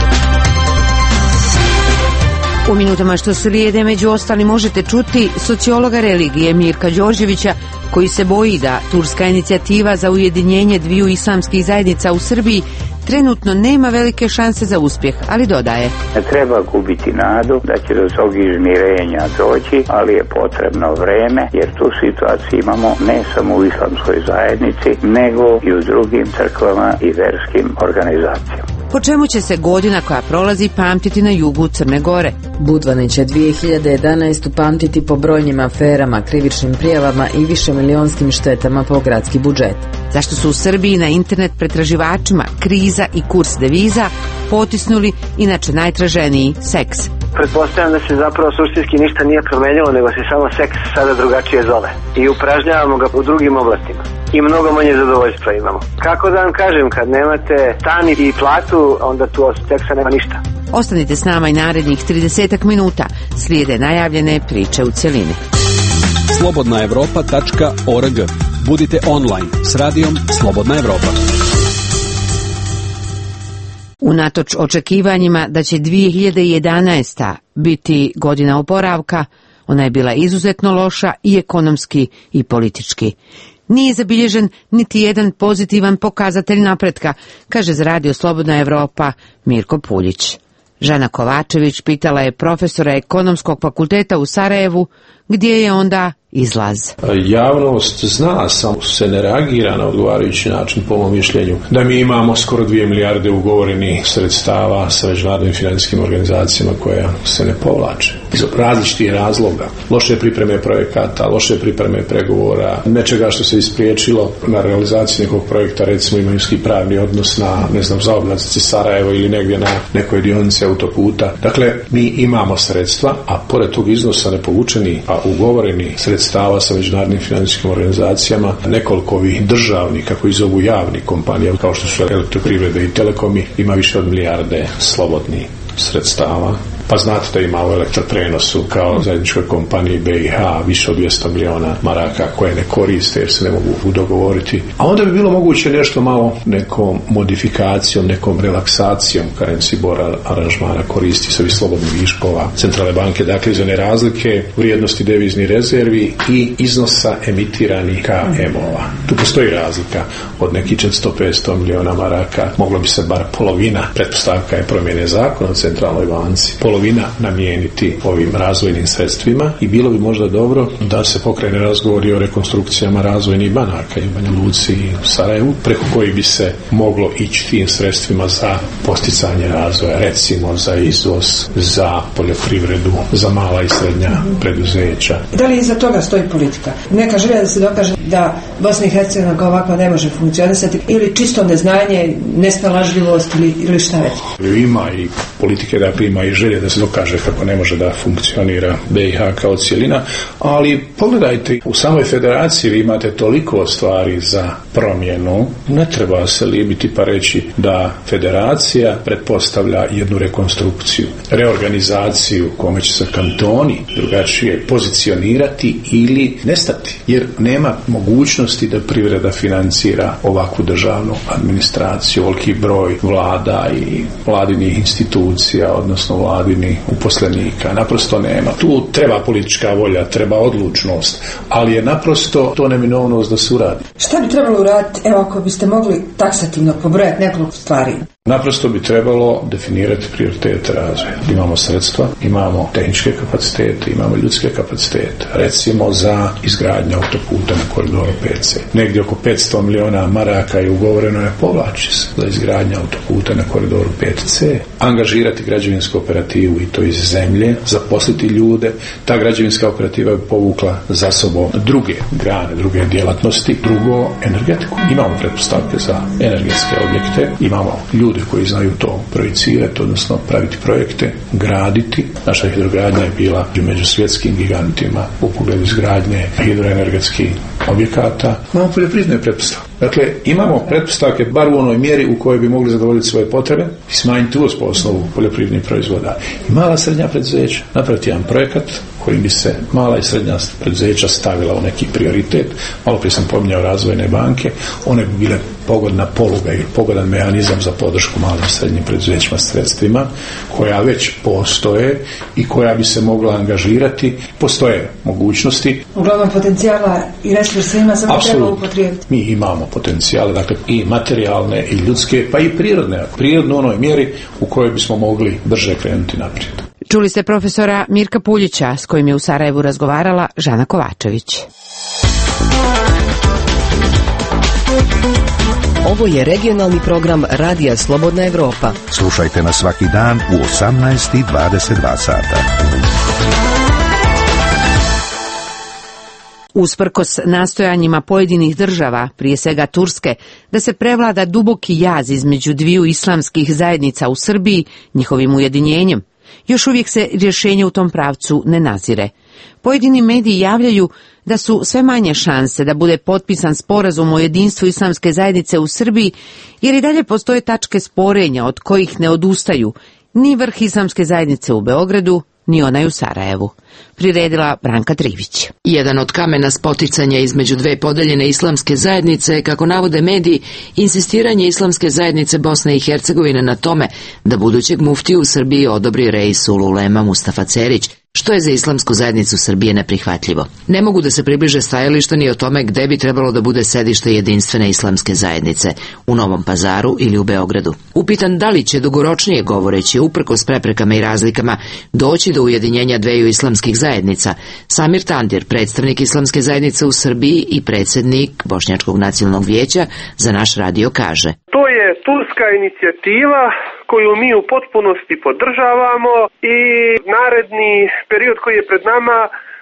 U minutama što slijede, među ostalim, možete čuti sociologa religije Mirka Đorđevića, koji se boji da turska inicijativa za ujedinjenje dviju islamskih zajednica u Srbiji trenutno nema velike šanse za uspjeh, ali dodaje: ne treba gubiti nadu da će do tog izmirenja doći, ali je potrebno vreme, jer tu situaciju imamo ne samo u islamskoj zajednici, nego i u drugim crkvama i verskim organizacijama. Po čemu će se godina koja prolazi pamtiti na jugu Crne Gore? Budvani će dvije hiljade jedanaestu pamtiti po brojnim aferama, krivičnim prijavama i višemilijonskim štetama po gradski budžet. Zašto su u Srbiji na internet pretraživačima kriza i kurs deviza potisnuli inače najtraženiji seks? Pretpostavljam da se zapravo suštinski ništa nije promenilo, nego se samo seks sada drugačije zove. I upražnjavamo ga u drugim oblastima. I mnogo manje zadovoljstva imamo. Kako da vam kažem, kad nemate stan i platu, onda tu od seksa nema ništa. Ostanite s nama i narednih tridesetak minuta. Slijede najavljene priče u cjelini. slobodna evropa tačka org. Budite online s radijom Slobodna Evropa. Unatoč očekivanjima da će dvije hiljade jedanaesta biti godina oporavka, ona je bila izuzetno loša i ekonomski i politički. Nije zabilježen niti jedan pozitivan pokazatelj napretka, kaže za radio Slobodna Evropa Mirko Puljić. Žana Kovačević pitala je profesora ekonomskog fakulteta u Sarajevu gdje je onda izlaz. Javnost zna, samo se ne reagira na odgovarajući način, po mom mišljenju, da mi imamo skoro dvije milijarde ugovorenih sredstava sa međunarodnim financijskim organizacijama koja se ne povlače. Iz različitih razloga. Loše pripreme projekata, loše pripreme pregovora, nečega što se ispriječilo na realizaciji nekog projekta, recimo imovinski pravni odnos na, ne znam, zaobilaznici Sarajevo ili negdje na nekoj dionici autoputa. Dakle, mi imamo sredstva, a pored tog iznosa nepovučeni, a ugovoreni sredstava sa međunarodnim financijskim organizacijama, nekoliko ovih državnih, kako ih zovu javnih kompanija, kao što su Elektroprivrede i Telekomi, ima više od milijarde slobodnih sredstava. Pa znate da ima u elektroprenosu kao zajedničkoj kompaniji B i H više od dvjesto miliona maraka koje ne koriste jer se ne mogu dogovoriti. A onda bi bilo moguće nešto malo nekom modifikacijom, nekom relaksacijom currency board aranžmana koristi se ovih slobodnih viškova centralne banke, dakle iz one razlike vrijednosti deviznih rezervi i iznosa emitiranih K M-ova. Tu postoji razlika od nekih četiristo do petsto miliona maraka. Moglo bi se bar polovina, pretpostavka je promjene zakona o centralnoj banci, polovina namijeniti ovim razvojnim sredstvima i bilo bi možda dobro da se pokrene razgovori o rekonstrukcijama razvojnih banaka i Banja Luci i Sarajevu, preko koji bi se moglo ići tim sredstvima za posticanje razvoja, recimo za izvoz, za poljoprivredu, za mala i srednja preduzeća. Da li iza toga stoji politika? Neka želja da se dokaže da Bosna i Hercegovina kao ovako ne može funkcionisati ili čisto neznanje, nesnalažljivost ili, ili šta već? Ima i politike, dakle ima i želje da se dokaže kako ne može da funkcionira B i H kao cijelina, ali pogledajte, u samoj federaciji vi imate toliko stvari za promjenu, ne treba se libiti pa reći da federacija pretpostavlja jednu rekonstrukciju, reorganizaciju kome će se kantoni drugačije pozicionirati ili nestati, jer nema mogućnosti mogućnosti da privreda financira ovakvu državnu administraciju, ovoliki broj vlada i vladinih institucija, odnosno vladinih uposlenika. Naprosto nema. Tu treba politička volja, treba odlučnost, ali je naprosto to neminovnost da se uradi. Šta bi trebalo uraditi, evo ako biste mogli taksativno pobrojati nekoliko stvari? Naprosto bi trebalo definirati prioritete razvoja. Imamo sredstva, imamo tehničke kapacitete, imamo ljudske kapacitete. Recimo za izgradnju autoputa na koridoru pet ce. Negdje oko petsto miliona maraka je ugovoreno, ne povlači se za izgradnju autoputa na koridoru pet ce. Angažirati građevinsku operativu i to iz zemlje, zaposliti ljude. Ta građevinska operativa bi povukla za sobom druge grane, druge djelatnosti. Drugo, energetiku. Imamo pretpostavke za energetske objekte, imamo ljude koji znaju to projicirati, odnosno praviti projekte, graditi. Naša hidrogradnja je bila među svjetskim gigantima u pogledu izgradnje hidroenergetskih objekata. Imamo poljoprivredne pretpostavke. Dakle, imamo pretpostavke bar u onoj mjeri u kojoj bi mogli zadovoljiti svoje potrebe i smanjiti uvoz po osnovu poljoprivrednih proizvoda. I mala srednja preduzeća, napraviti jedan projekat kojim bi se mala i srednja preduzeća stavila u neki prioritet. Malo prije sam pominjao razvojne banke, one bi bile pogodna poluga ili pogodan mehanizam za podršku malim i srednjim preduzećima sredstvima koja već postoje i koja bi se mogla angažirati. Postoje mogućnosti. Uglavnom potencijala i resursa ima, samo treba upotrijebiti. Mi imamo potencijale, dakle i materijalne i ljudske, pa i prirodne. Prirodno u onoj mjeri u kojoj bismo mogli brže krenuti naprijed. Čuli ste profesora Mirka Puljića s kojim je u Sarajevu razgovarala Žana Kovačević. Ovo je regionalni program Radija Slobodna Evropa. Slušajte nas svaki dan u osamnaest i dvadeset dva sata. Usprkos nastojanjima pojedinih država, prije svega Turske, da se prevlada duboki jaz između dviju islamskih zajednica u Srbiji, njihovim ujedinjenjem, još uvijek se rješenje u tom pravcu ne nazire. Pojedini mediji javljaju da su sve manje šanse da bude potpisan sporazum o jedinstvu islamske zajednice u Srbiji, jer i dalje postoje tačke sporenja od kojih ne odustaju ni vrh islamske zajednice u Beogradu, ni onaj u Sarajevu. Priredila Branka Trivić. Jedan od kamena spoticanja između dve podeljene islamske zajednice je, kako navode mediji, insistiranje islamske zajednice Bosne i Hercegovine na tome da budućeg muftiju u Srbiji odobri Reisul Ulema Mustafa Cerić, što je za islamsku zajednicu Srbije neprihvatljivo. Ne mogu da se približe stajališta ni o tome gde bi trebalo da bude sedište jedinstvene islamske zajednice, u Novom Pazaru ili u Beogradu. Upitan da li će dugoročnije govoreći, uprkos preprekama i razlikama, doći do ujedinjenja dveju islamskih zajednica, Samir Tandir, predstavnik islamske zajednice u Srbiji i predsjednik Bošnjačkog nacionalnog vijeća, za naš radio kaže: To je turska inicijativa koju mi u potpunosti podržavamo i naredni period koji je pred nama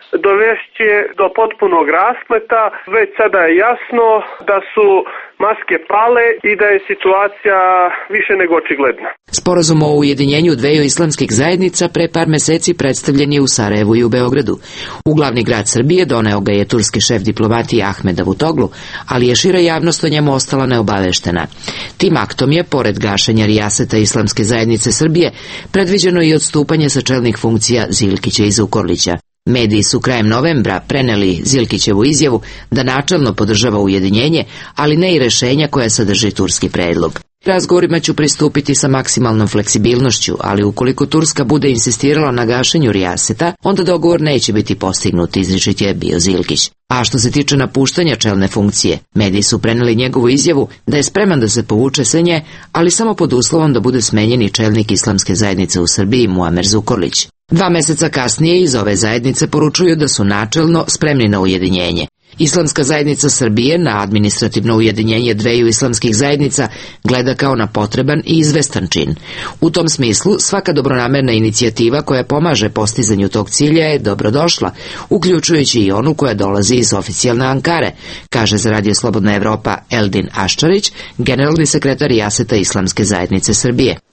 dovešće do potpunog raspleta. Već sada je jasno da su maske pale i da je situacija više nego očigledna. Sporazum o ujedinjenju dveju islamskih zajednica pre par meseci predstavljen je u Sarajevu i u Beogradu. U glavni grad Srbije doneo ga je turski šef diplomatije Ahmed Davutoglu, ali je šira javnost o njemu ostala neobaveštena. Tim aktom je, pored gašenja rijaseta islamske zajednice Srbije, predviđeno i odstupanje sa čelnih funkcija Zilkića i Zukorlića. Mediji su krajem novembra preneli Zilkićevu izjavu da načelno podržava ujedinjenje, ali ne i rešenja koja sadrži turski predlog. Razgovorima ću pristupiti sa maksimalnom fleksibilnošću, ali ukoliko Turska bude insistirala na gašenju rijaseta, onda dogovor neće biti postignut, izričit je bio Zilkić. A što se tiče napuštanja čelne funkcije, mediji su preneli njegovu izjavu da je spreman da se povuče sa nje, ali samo pod uslovom da bude smenjen i čelnik islamske zajednice u Srbiji Muamer Zukorlić. Dva meseca kasnije iz ove zajednice poručuju da su načelno spremni na ujedinjenje. Islamska zajednica Srbije na administrativno ujedinjenje dveju islamskih zajednica gleda kao na potreban i izvestan čin. U tom smislu, svaka dobronamerna inicijativa koja pomaže postizanju tog cilja je dobrodošla, uključujući i onu koja dolazi iz oficijalne Ankare, kaže za Radio Slobodna Evropa Eldin Aščarić, generalni sekretar Rijaseta Islamske zajednice Srbije.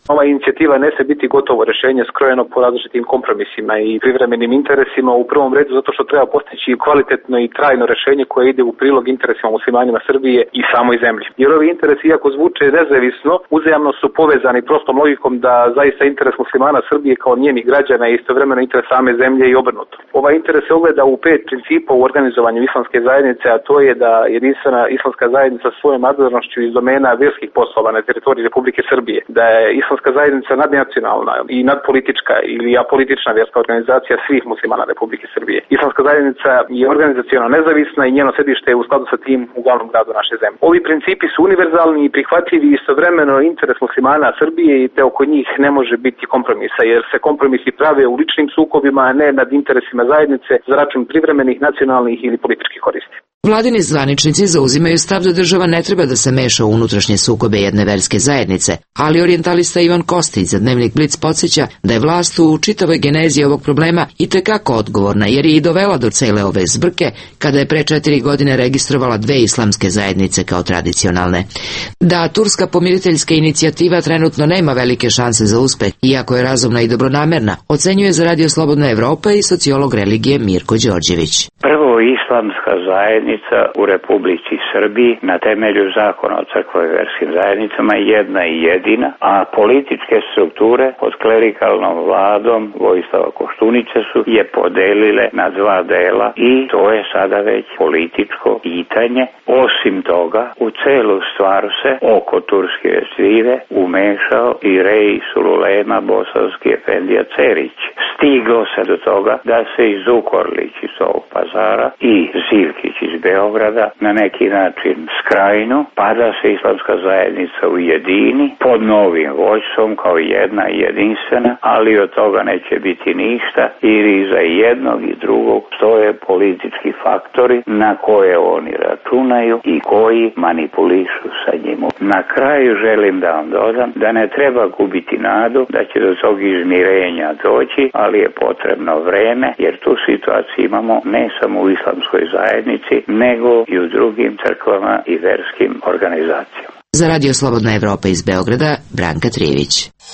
Ova inicijativa ne se biti gotovo rešenje skrojeno po različitim kompromisima i privremenim interesima, u prvom redu zato što treba postići kvalitetno i trajno rešenje koje ide u prilog interesima muslimanima Srbije i samoj zemlji. Jer ovi interesi, iako zvuče nezavisno, uzajamno su povezani prostom logikom da zaista interes muslimana Srbije kao njenih građana je istovremeno interes same zemlje i obrnuto. Ovaj interes se ogleda u pet principa u organizovanju islamske zajednice, a to je da jedinstvena islamska zajednica svojom nadležnošću iz domena vjerskih poslova na teritoriji Republike Srbije, da je islamska zajednica nadnacionalna i nadpolitička ili apolitična vjerska organizacija svih muslimana Republike Srbije. Islamska zajednica je organizacionalno nezavisna i njeno sedište je u skladu sa tim u glavnom gradu naše zemlje. Ovi principi su univerzalni i prihvatljivi i istovremeno interes muslimana Srbije i te oko njih ne može biti kompromisa, jer se kompromisi prave u ličnim sukobima, a ne nad interesima zajednice za račun privremenih, nacionalnih ili političkih koristi. Vladini zvaničnici zauzimaju stav da država ne treba da se meša u unutrašnje sukobe jedne verske zajednice, ali orijentalista Ivan Kostić za Dnevnik Blic podsjeća da je vlast u čitavoj genezi ovog problema i tekako odgovorna, jer je i dovela do cele ove zbrke kada je pre četiri godine registrovala dve islamske zajednice kao tradicionalne. Da turska pomiriteljska inicijativa trenutno nema velike šanse za uspeh, iako je razumna i dobronamerna, ocenjuje za Radio Slobodna Evropa i sociolog religije Mirko Đorđević. Prvo, islamska zajednica u Republici Srbiji na temelju zakona o crkvoj verskim zajednicama je jedna i jedina, a političke strukture pod klerikalnom vladom Vojislava Koštunice su je podelile na dva dela i to je sada već političko pitanje. Osim toga, u celu stvar se oko turske većine umešao i rej Sululema bosanski efendija Cerić. Stiglo se do toga da se i Zukorlić iz ovog Pazara i Zivkić iz Beograda na neki način skrajnu, pa da se islamska zajednica ujedini pod novim vođstvom kao jedna i jedinstvena, ali od toga neće biti ništa, jer iza jednog i drugog stoje politički faktori na koje oni računaju i koji manipulišu sa njim. Na kraju želim da vam dodam da ne treba gubiti nadu da će do tog izmirenja doći, ali je potrebno vreme, jer tu situaciju imamo ne samo u islamskoj zajednici, nego i u drugim crkvama i verskim organizacijama. Za Radio Slobodna Evropa iz Beograda, Branka Trijević.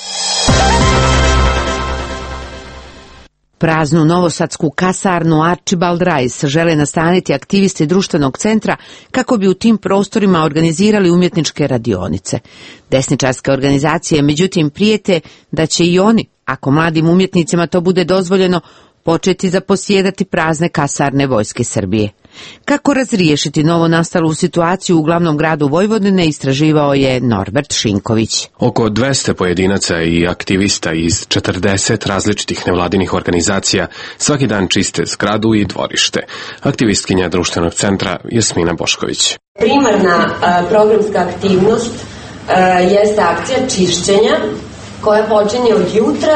Praznu novosadsku kasarnu Archibald Rice žele nastaniti aktivisti društvenog centra kako bi u tim prostorima organizirali umjetničke radionice. Desničarske organizacije međutim prijete da će i oni, ako mladim umjetnicima to bude dozvoljeno, početi zaposjedati prazne kasarne Vojske Srbije. Kako razriješiti novo nastalu situaciju u glavnom gradu Vojvodine istraživao je Norbert Šinković. Oko dvesta pojedinaca i aktivista iz četrdeset različitih nevladinih organizacija svaki dan čiste zgradu i dvorište. Aktivistkinja društvenog centra Jasmina Bošković. Primarna a, programska aktivnost a, jeste akcija čišćenja koja počinje od jutra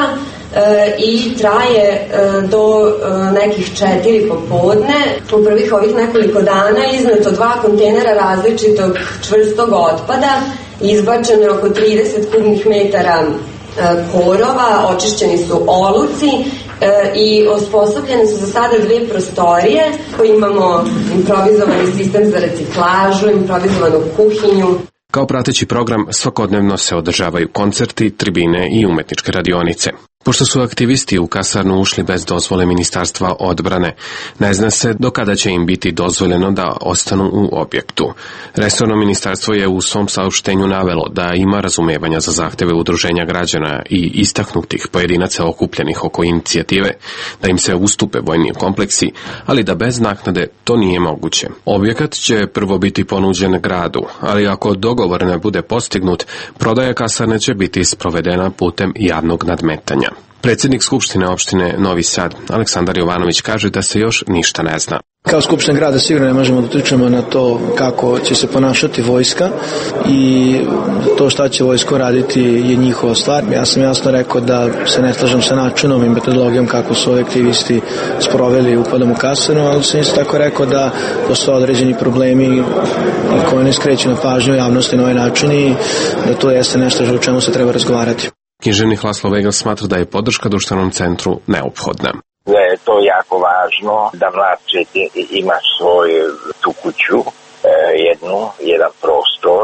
i traje do nekih četiri popodne. U prvih ovih nekoliko dana izneto dva kontejnera različitog čvrstog otpada, izbačeno je oko trideset kubnih metara korova, očišćeni su oluci i osposobljene su za sada dve prostorije koje imamo improvizovani sistem za reciklažu, improvizovanu kuhinju. Kao prateći program svakodnevno se održavaju koncerti, tribine i umetničke radionice. Pošto su aktivisti u kasarnu ušli bez dozvole Ministarstva odbrane, ne zna se do kada će im biti dozvoljeno da ostanu u objektu. Resorno ministarstvo je u svom saopštenju navelo da ima razumevanja za zahteve udruženja građana i istaknutih pojedinaca okupljenih oko inicijative, da im se ustupe vojni kompleksi, ali da bez naknade to nije moguće. Objekat će prvo biti ponuđen gradu, ali ako dogovor ne bude postignut, prodaja kasarne će biti sprovedena putem javnog nadmetanja. Predsjednik Skupštine opštine Novi Sad, Aleksandar Jovanović, kaže da se još ništa ne zna. Kao Skupština grada sigurno ne možemo da utičemo na to kako će se ponašati vojska i to šta će vojsko raditi je njihova stvar. Ja sam jasno rekao da se ne slažem sa načinom i metodologijom kako su ovi aktivisti sproveli upadom u kasarnu, ali sam isto tako rekao da postoje određeni problemi koji ne skreću na pažnju javnosti na ovaj način i da to jeste nešto o čemu se treba razgovarati. Književnik Laslo Vegel smatra da je podrška društvenom centru neophodna. Da je to jako važno da mlad čet ima svoju tu kuću, jednu, jedan prostor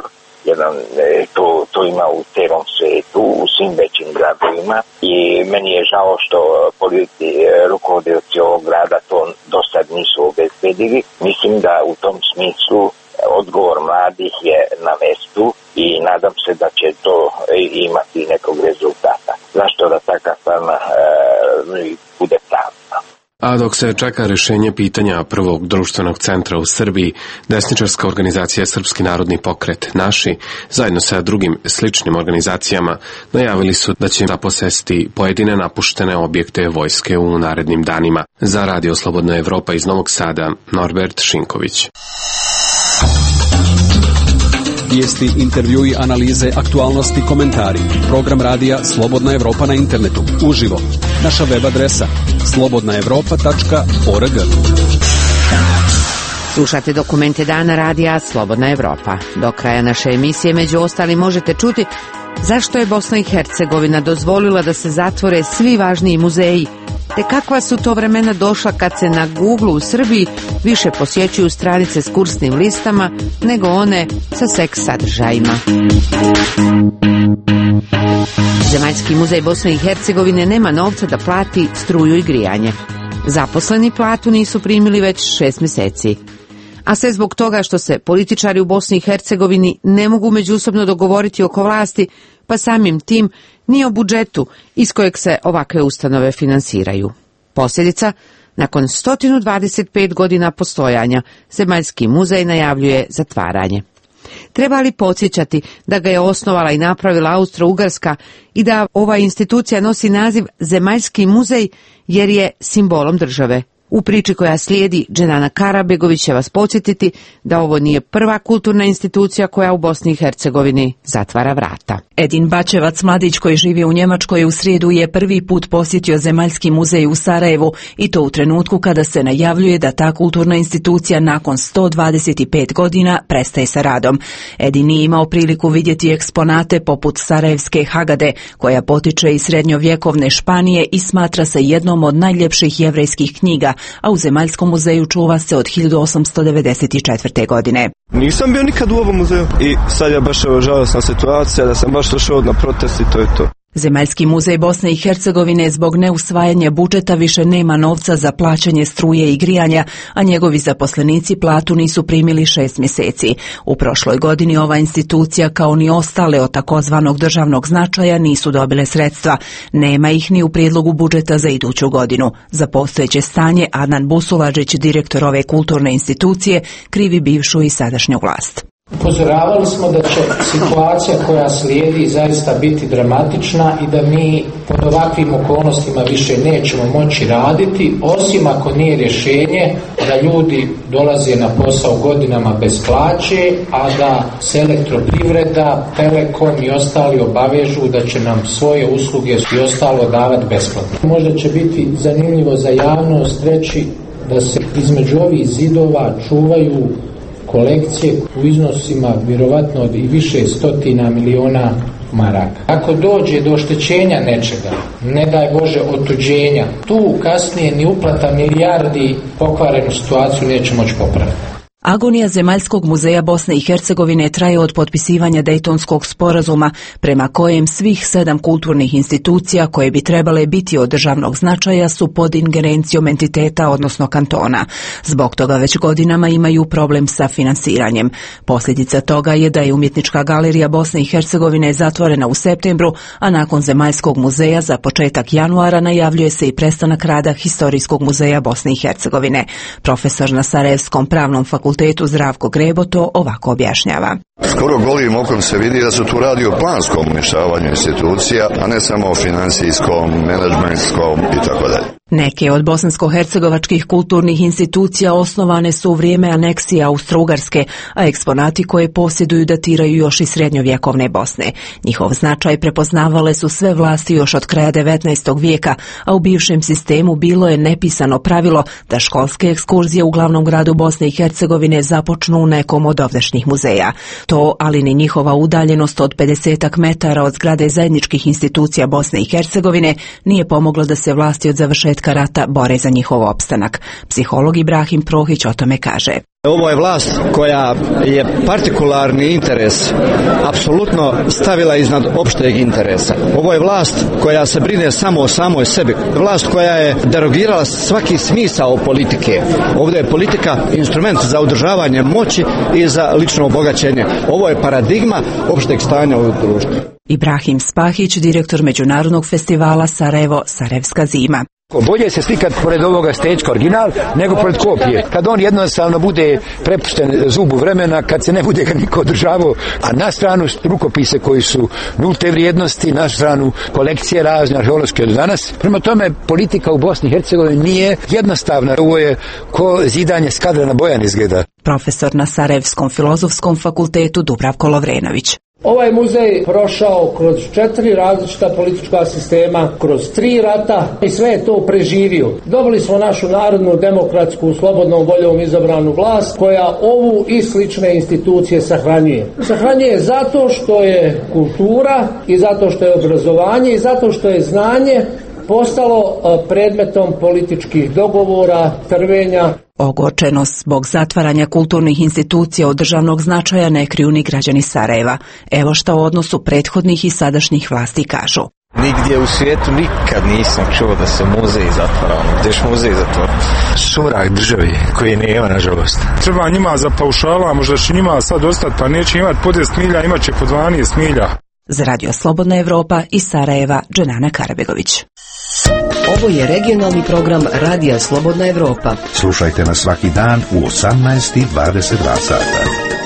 jedan, to, to ima u celom svetu, u svim većim gradovima i meni je žao što politi, rukovodioci ovog grada to do sad nisu obezbedili. Mislim da u tom smislu odgovor mladih je na mestu i nadam se da će to imati nekog rezultata. Zašto da takav stvarno e, bude pravna? A dok se čeka rešenje pitanja prvog društvenog centra u Srbiji, desničarska organizacija Srpski narodni pokret Naši, zajedno sa drugim sličnim organizacijama, najavili su da će zaposesti pojedine napuštene objekte vojske u narednim danima. Za Radio Slobodna Evropa iz Novog Sada, Norbert Šinković. Vijesti, intervjui, analize, aktualnosti, komentari. Program radija Slobodna Evropa na internetu. Uživo. Naša web adresa slobodna evropa tačka org. Slušate dokumente dana radija Slobodna Evropa. Do kraja naše emisije među ostalim možete čuti zašto je Bosna i Hercegovina dozvolila da se zatvore svi važniji muzeji, te kakva su to vremena došla kad se na Google u Srbiji više posjećuju stranice s kursnim listama nego one sa seks sadržajima. Zemaljski muzej Bosne i Hercegovine nema novca da plati struju i grijanje. Zaposleni platu nisu primili već šest mjeseci. A sve zbog toga što se političari u Bosni i Hercegovini ne mogu međusobno dogovoriti oko vlasti, pa samim tim ni o budžetu iz kojeg se ovakve ustanove finansiraju. Posljedica, nakon sto dvadeset pet godina postojanja, Zemaljski muzej najavljuje zatvaranje. Treba li podsjećati da ga je osnovala i napravila Austro-Ugarska i da ova institucija nosi naziv Zemaljski muzej jer je simbolom države? U priči koja slijedi, Dženana Karabegović će vas podsjetiti da ovo nije prva kulturna institucija koja u Bosni i Hercegovini zatvara vrata. Edin Bačevac, mladić koji živi u Njemačkoj, u srijedu je prvi put posjetio Zemaljski muzej u Sarajevu i to u trenutku kada se najavljuje da ta kulturna institucija nakon sto dvadeset pet godina prestaje sa radom. Edin nije imao priliku vidjeti eksponate poput Sarajevske Hagade, koja potiče iz srednjovjekovne Španije i smatra se jednom od najljepših jevrejskih knjiga, a u Zemaljskom muzeju čuva se od hiljadu osamsto devedeset četvrte. godine. Nisam bio nikad u ovom muzeju i sad je baš evo žalosna situacija da sam baš došao na protest i to je to. Zemaljski muzej Bosne i Hercegovine zbog neusvajanja budžeta više nema novca za plaćanje struje i grijanja, a njegovi zaposlenici platu nisu primili šest mjeseci. U prošloj godini ova institucija, kao ni ostale od takozvanog državnog značaja, nisu dobile sredstva. Nema ih ni u prijedlogu budžeta za iduću godinu. Za postojeće stanje Adnan Busulađić, direktor ove kulturne institucije, krivi bivšu i sadašnju vlast. Upozoravali smo da će situacija koja slijedi zaista biti dramatična i da mi pod ovakvim okolnostima više nećemo moći raditi, osim ako nije rješenje da ljudi dolaze na posao godinama bez plaće, a da se Elektroprivreda, Telekom i ostali obavežu da će nam svoje usluge i ostalo davati besplatno. Možda će biti zanimljivo za javnost reći da se između ovih zidova čuvaju kolekcije u iznosima vjerovatno od i više stotina miliona maraka. Ako dođe do oštećenja nečega, ne daj Bože otuđenja, tu kasnije ni uplata milijardi pokvarenu situaciju neće moći popraviti. Agonija Zemaljskog muzeja Bosne i Hercegovine traje od potpisivanja Dejtonskog sporazuma, prema kojem svih sedam kulturnih institucija koje bi trebale biti od državnog značaja su pod ingerencijom entiteta, odnosno kantona. Zbog toga već godinama imaju problem sa finansiranjem. Posljedica toga je da je Umjetnička galerija Bosne i Hercegovine zatvorena u septembru, a nakon Zemaljskog muzeja za početak januara najavljuje se i prestanak rada Historijskog muzeja Bosne i Hercegovine. Profesor na Sarajevskom pravnom fakultetu Zdravko Grebo to ovako objašnjava. Skoro golim okom se vidi da su tu radi o planskom uništavanju institucija, a ne samo o financijskom, menadžmentskom i tako dalje. Neke od bosansko-hercegovačkih kulturnih institucija osnovane su u vrijeme aneksije Austro-Ugarske, a eksponati koje posjeduju datiraju još iz srednjovjekovne Bosne. Njihov značaj prepoznavale su sve vlasti još od kraja devetnaestog vijeka, a u bivšem sistemu bilo je nepisano pravilo da školske ekskurzije u glavnom gradu Bosne i Hercegovine započnu u nekom od ovdašnjih muzeja. To, ali ni njihova udaljenost od pedesetak metara od zgrade zajedničkih institucija Bosne i Hercegovine nije pomoglo da se vlasti od završetka završetka rata bore za njihov opstanak. Psiholog Ibrahim Prohić o tome kaže. Ovo je vlast koja je partikularni interes apsolutno stavila iznad opšteg interesa. Ovo je vlast koja se brine samo o samoj sebi. Vlast koja je derogirala svaki smisao politike. Ovdje je politika instrument za održavanje moći i za lično obogaćenje. Ovo je paradigma opšteg stanja u društvu. Ibrahim Spahić, direktor Međunarodnog festivala Sarajevo, Sarajevska zima. Bolje se slikati pored ovoga stečka original nego pored kopije. Kad on jednostavno bude prepušten zubu vremena, kad se ne bude ga niko održavao, a na stranu rukopise koji su nulte vrijednosti, na stranu kolekcije razne arheološke do danas. Prema tome, politika u Bosni i Hercegovini nije jednostavna. Ovo je ko zidanje skadra na Bojan izgleda. Profesor na Sarajevskom filozofskom fakultetu Dubravko Lovrenović. Ovaj muzej prošao kroz četiri različita politička sistema, kroz tri rata i sve je to preživio. Dobili smo našu narodnu, demokratsku, slobodnom voljom izabranu vlast koja ovu i slične institucije sahranjuje. Sahranjuje zato što je kultura i zato što je obrazovanje i zato što je znanje postalo predmetom političkih dogovora, trvenja. Ogorčenost zbog zatvaranja kulturnih institucija od državnog značaja ne kriju ni građani Sarajeva. Evo šta u odnosu prethodnih i sadašnjih vlasti kažu. Nigdje u svijetu nikad nisam čuo da se muzej zatvara. Gdješ muzej zatvara? Sumrak državi koji nema, nažalost. Treba njima za paušala, možda će njima sad ostati, pa neće imati po deset milja, imat će po dvanaest milja. Za Radio Slobodna Evropa iz Sarajeva, Dženana Karabegović. Ovo je regionalni program Radija Slobodna Evropa. Slušajte nas svaki dan u osamnaest i dvadeset dva sata.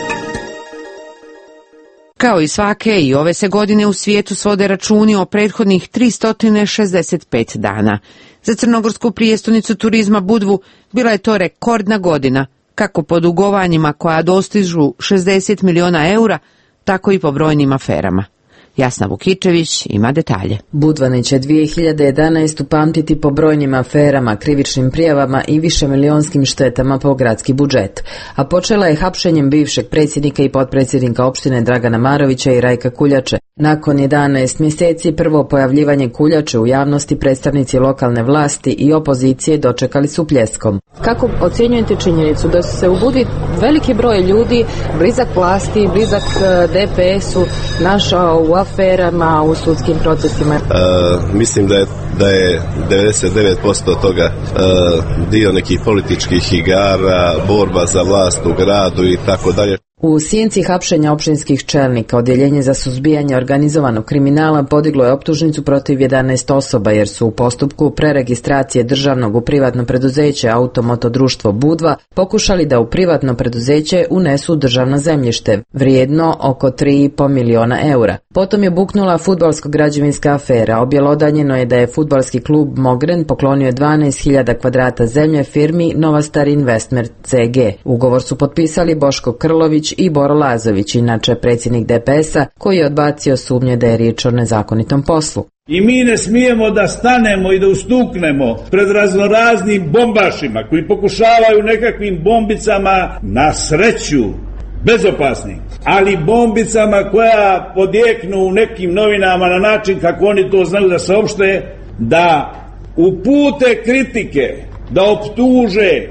Kao i svake, i ove se godine u svijetu svode računi o prethodnih tristo šezdeset pet dana. Za crnogorsku prijestolnicu turizma Budvu bila je to rekordna godina, kako po dugovanjima koja dostižu šezdeset miliona eura, tako i po brojnim aferama. Jasna Vukičević ima detalje. Budvani će dvije hiljade jedanaestu pamtiti po brojnim aferama, krivičnim prijavama i višemilionskim štetama po gradski budžet. A počela je hapšenjem bivšeg predsjednika i potpredsjednika opštine Dragana Marovića i Rajka Kuljače. Nakon jedanaest mjeseci prvo pojavljivanje Kuljače u javnosti predstavnici lokalne vlasti i opozicije dočekali su pljeskom. Kako ocjenjujete činjenicu da su se u Budvi veliki broj ljudi blizak vlasti, blizak D P S-u našao u aferama, u sudskim procesima? E, mislim da je, da je devedeset devet posto toga e, dio nekih političkih igara, borba za vlast u gradu i tako dalje. U sjenci hapšenja općinskih čelnika, Odjeljenje za suzbijanje organizovanog kriminala podiglo je optužnicu protiv jedanaest osoba jer su u postupku preregistracije državnog u privatno preduzeće Automoto društvo Budva pokušali da u privatno preduzeće unesu državno zemljište, vrijedno oko tri i po miliona eura. Potom je buknula fudbalsko-građevinska afera. Objelodanjeno je da je fudbalski klub Mogren poklonio dvanaest hiljada kvadrata zemlje firmi Novastar Investment C G. Ugovor su potpisali Boško Krlović i Boro Lazović, inače predsjednik D P S-a, koji je odbacio sumnje da je riječ o nezakonitom poslu. I mi ne smijemo da stanemo i da ustuknemo pred raznoraznim bombašima koji pokušavaju nekakvim bombicama, na sreću bezopasnim, ali bombicama koja podjeknu u nekim novinama na način kako oni to znaju da saopšte, da upute kritike, da optuže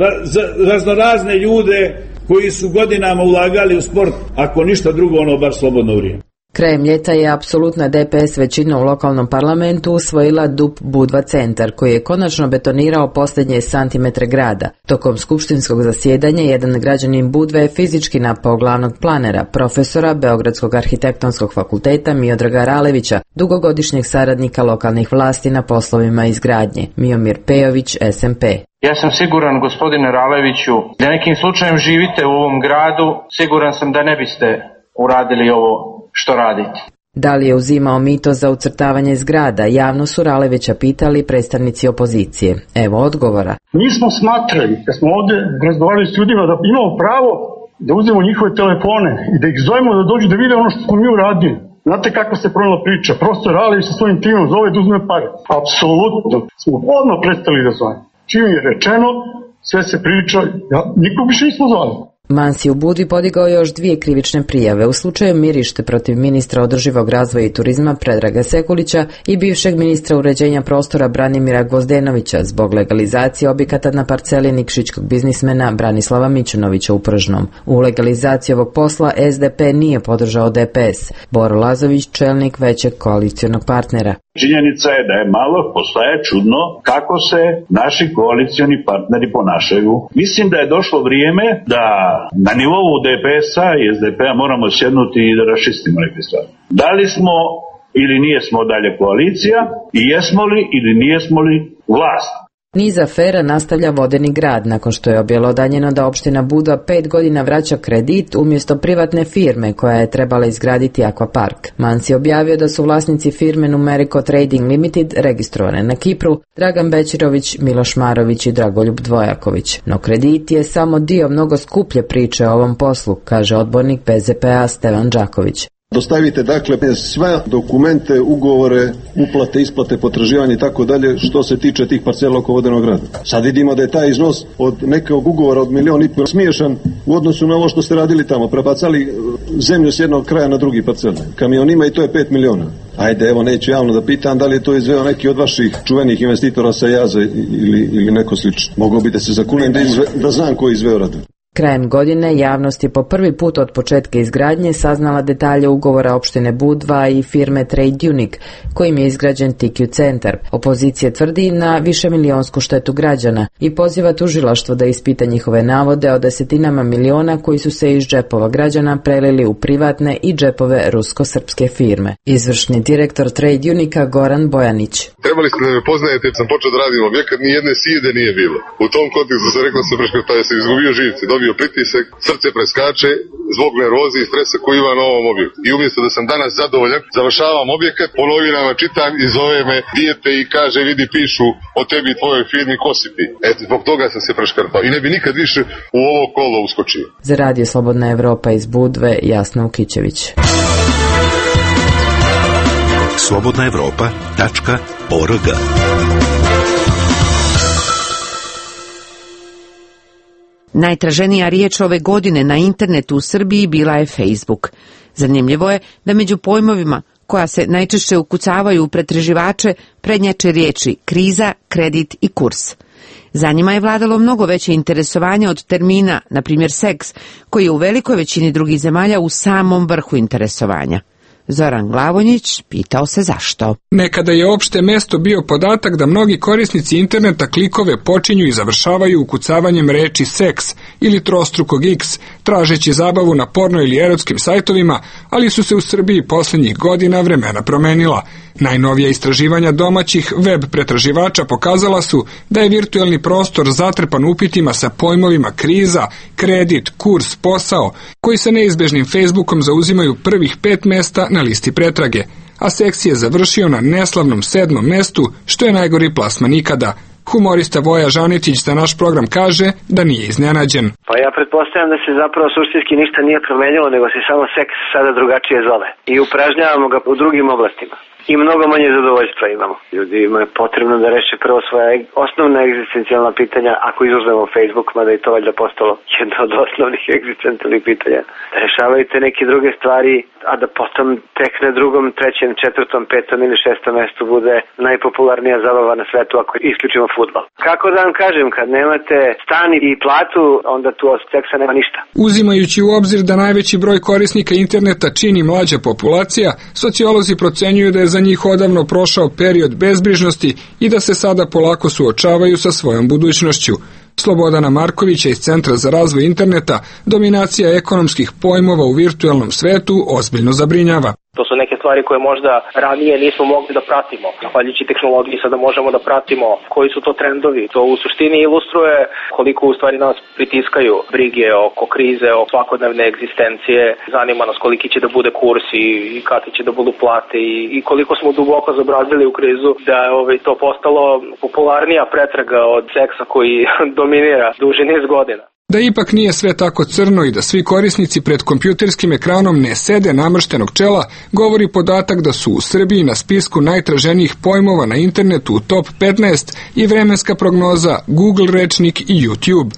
raznorazne ljude koji su godinama ulagali u sport, ako ništa drugo, ono bar slobodno vrijeme. Krajem ljeta je apsolutna D P S većina u lokalnom parlamentu usvojila D U P Budva centar, koji je konačno betonirao posljednje santimetre grada. Tokom skupštinskog zasjedanja jedan građanin Budve je fizički napao glavnog planera, profesora Beogradskog arhitektonskog fakulteta Miodraga Ralevića, dugogodišnjeg saradnika lokalnih vlasti na poslovima izgradnje. Miomir Pejović, S M P. Ja sam siguran, gospodine Raleviću, da nekim slučajem živite u ovom gradu, siguran sam da ne biste uradili ovo što radite. Da li je uzimao mito za ucrtavanje zgrada? Javno su Ralevića pitali predstavnici opozicije. Evo odgovora. Mi smo smatrali, kad smo ovdje razgovarali s ljudima, da imamo pravo da uzmemo njihove telefone i da ih zovemo da dođu da vide ono što smo mi uradili. Znate kako se pronala priča? Profesor Ralević sa svojim timom zove da uzme pare. Apsolutno smo odmah prestali da zovemo. Čim je rečeno, sve se priča, ja, nikog više nismo zvali. Mansi u Budvi podigao još dvije krivične prijave u slučaju mirište protiv ministra održivog razvoja i turizma Predraga Sekulića i bivšeg ministra uređenja prostora Branimira Gvozdenovića zbog legalizacije objekata na parceli nikšićkog biznismena Branislava Mićunovića u Pržnom. U legalizaciji ovog posla S D P nije podržao D P S. Boro Lazović, čelnik većeg koalicionog partnera. Činjenica je da je malo postaje čudno kako se naši koalicioni partneri ponašaju. Mislim da je došlo vrijeme da na nivou D P S-a i S D P-a moramo sjednuti i da raščistimo neke stvari. Da li smo ili nijesmo dalje koalicija i jesmo li ili nijesmo li vlast? Niz afera nastavlja Vodeni grad nakon što je objelodanjeno da opština Budva pet godina vraća kredit umjesto privatne firme koja je trebala izgraditi akvapark. Mansi objavio da su vlasnici firme Numerico Trading Limited registrovane na Kipru Dragan Bećirović, Miloš Marović i Dragoljub Dvojaković. No kredit je samo dio mnogo skuplje priče o ovom poslu, kaže odbornik P Z P-a Stevan Đaković. Dostavite dakle sve dokumente, ugovore, uplate, isplate, potraživanje i tako dalje što se tiče tih parcela oko Vodenog grada. Sad vidimo da je taj iznos od nekog ugovora od milion i pol smiješan u odnosu na ovo što ste radili tamo. Prebacali zemlju s jednog kraja na drugi parcel kamionima i to je pet miliona. Ajde, evo, neću javno da pitam da li je to izveo neki od vaših čuvenih investitora sa Jaze ili, ili neko slično. Moglo bi da se zakunem da, izve, da znam ko je izveo radu. Krajem godine javnost je po prvi put od početka izgradnje saznala detalje ugovora opštine Budva i firme Trade Unique, kojim je izgrađen T Q centar. Opozicija tvrdi na višemilijonsku štetu građana i poziva tužilaštvo da ispita njihove navode o desetinama miliona koji su se iz džepova građana prelili u privatne i džepove rusko-srpske firme. Izvršni direktor Trade Unique Goran Bojanić. Trebali ste da me poznajete, sam počeo da radim objekat, ni jedne side nije bilo. U tom kontekstu se rekao se preškrta, ja sam izgubio živce, dobio pritisak, srce preskače zbog nervoze i stresa koji ima na ovom objektu. I umjesto da sam danas zadovoljan, završavam objekat, po novinama čitam i zove me dijete i kaže vidi pišu o tebi i tvojoj firmi, ko si ti. Eto, zbog toga sam se preškrtao i ne bi nikad više u ovo kolo uskočio. Za Radio Slobodna Evropa iz Budve, Jasna Ukićević. slobodna evropa tačka org. Najtraženija riječ ove godine na internetu u Srbiji bila je Facebook. Zanimljivo je da među pojmovima koja se najčešće ukucavaju u pretraživače prednjače riječi kriza, kredit i kurs. Za njima je vladalo mnogo veće interesovanje od termina, na primjer seks, koji je u velikoj većini drugih zemalja u samom vrhu interesovanja. Zoran Glavonjić pitao se zašto. Nekada je opšte mesto bio podatak da mnogi korisnici interneta klikove počinju i završavaju ukucavanjem reči seks ili trostrukog x, tražeći zabavu na porno ili erotskim sajtovima, ali su se u Srbiji posljednjih godina vremena promenila. Najnovija istraživanja domaćih web pretraživača pokazala su da je virtualni prostor zatrpan upitima sa pojmovima kriza, kredit, kurs, posao, koji sa neizbežnim Facebookom zauzimaju prvih pet mesta na listi pretrage, a seks je završio na neslavnom sedmom mestu, što je najgori plasman ikada. Humorista Voja Žanetić za naš program kaže da nije iznenađen. Pa ja pretpostavljam da se zapravo suštinski ništa nije promenilo, nego se samo seks sada drugačije zove. I upražnjavamo ga u drugim oblastima. I mnogo manje zadovoljstva imamo. Ljudi imaju potrebno da reše prvo svoje osnovna egzistencijalna pitanja, ako izuzmemo Facebook, mada je to valjda postalo jedno od osnovnih egzistencijalnih pitanja. Da rešavaju te neke druge stvari, a da potom tek na drugom, trećem, četvrtom, petom ili šestom mestu bude najpopularnija zabava na svetu ako isključimo fudbal. Kako da vam kažem, kad nemate stan i platu, onda tu od seksa nema ništa. Uzimajući u obzir da najveći broj korisnika interneta čini mlađa populacija, sociolozi procenjuju da je za njih odavno prošao period bezbrižnosti i da se sada polako suočavaju sa svojom budućnošću. Slobodana Markovića iz Centra za razvoj interneta, dominacija ekonomskih pojmova u virtualnom svetu ozbiljno zabrinjava. To su neke stvari koje možda ranije nismo mogli da pratimo. Zahvaljujući tehnologiji sada možemo da pratimo koji su to trendovi. To u suštini ilustruje koliko u stvari nas pritiskaju brige oko krize, oko svakodnevne egzistencije. Zanima nas koliki će da bude kurs i, i kakve će da budu plate i, i koliko smo duboko zabrazili u krizu da je ovaj, to postalo popularnija pretraga od seksa koji dominira duži niz godina. Da ipak nije sve tako crno i da svi korisnici pred kompjuterskim ekranom ne sede namrštenog čela, govori podatak da su u Srbiji na spisku najtraženijih pojmova na internetu u top petnaest i vremenska prognoza Google rečnik i YouTube.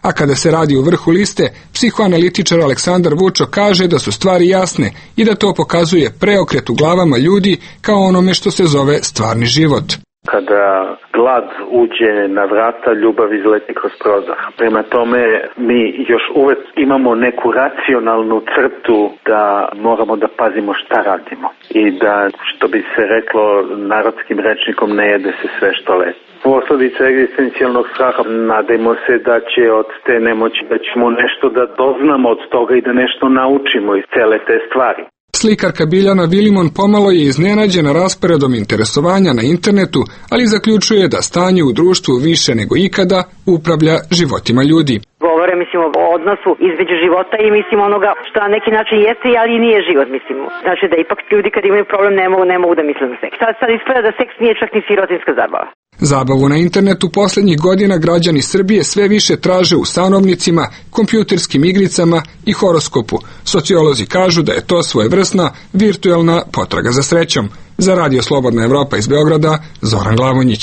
A kada se radi o vrhu liste, psihoanalitičar Aleksandar Vučo kaže da su stvari jasne i da to pokazuje preokret u glavama ljudi kao onome što se zove stvarni život. Kada glad uđe na vrata, ljubav izleti kroz prozor. Prema tome, mi još uvek imamo neku racionalnu crtu da moramo da pazimo šta radimo. I da, što bi se reklo narodskim rečnikom, ne jede se sve što leti. Posledica egzistencijalnog straha, nadajmo se da će od te nemoći, da ćemo nešto da doznamo od toga i da nešto naučimo iz cele te stvari. Slikarka Biljana Vilimon pomalo je iznenađena rasporedom interesovanja na internetu, ali zaključuje da stanje u društvu više nego ikada upravlja životima ljudi. Govore, mislim, o odnosu između života i, mislim, onoga što na neki način jeste, ali nije život, mislim. Znači da ipak ljudi kad imaju problem ne mogu, ne mogu da misle na seks. Sad, sad ispada da seks nije čak ni sirotinska zabava. Zabavu na internetu poslednjih godina građani Srbije sve više traže u stanovnicima, kompjuterskim igricama i horoskopu. Sociolozi kažu da je to svojevrsna virtuelna potraga za srećom. Za Radio Slobodna Evropa iz Beograda, Zoran Glavonjić.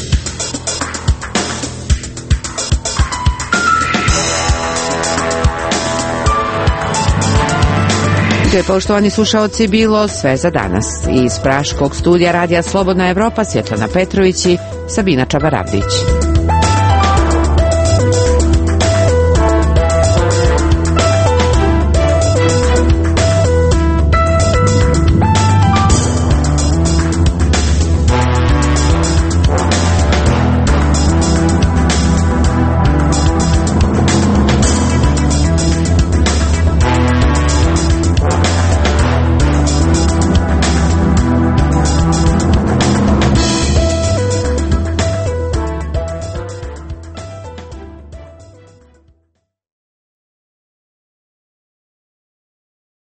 To je, poštovani slušaoci, bilo sve za danas. Iz praškog studija Radija Slobodna Evropa, Svjetlana Petrović i Sabina Čabaravdić.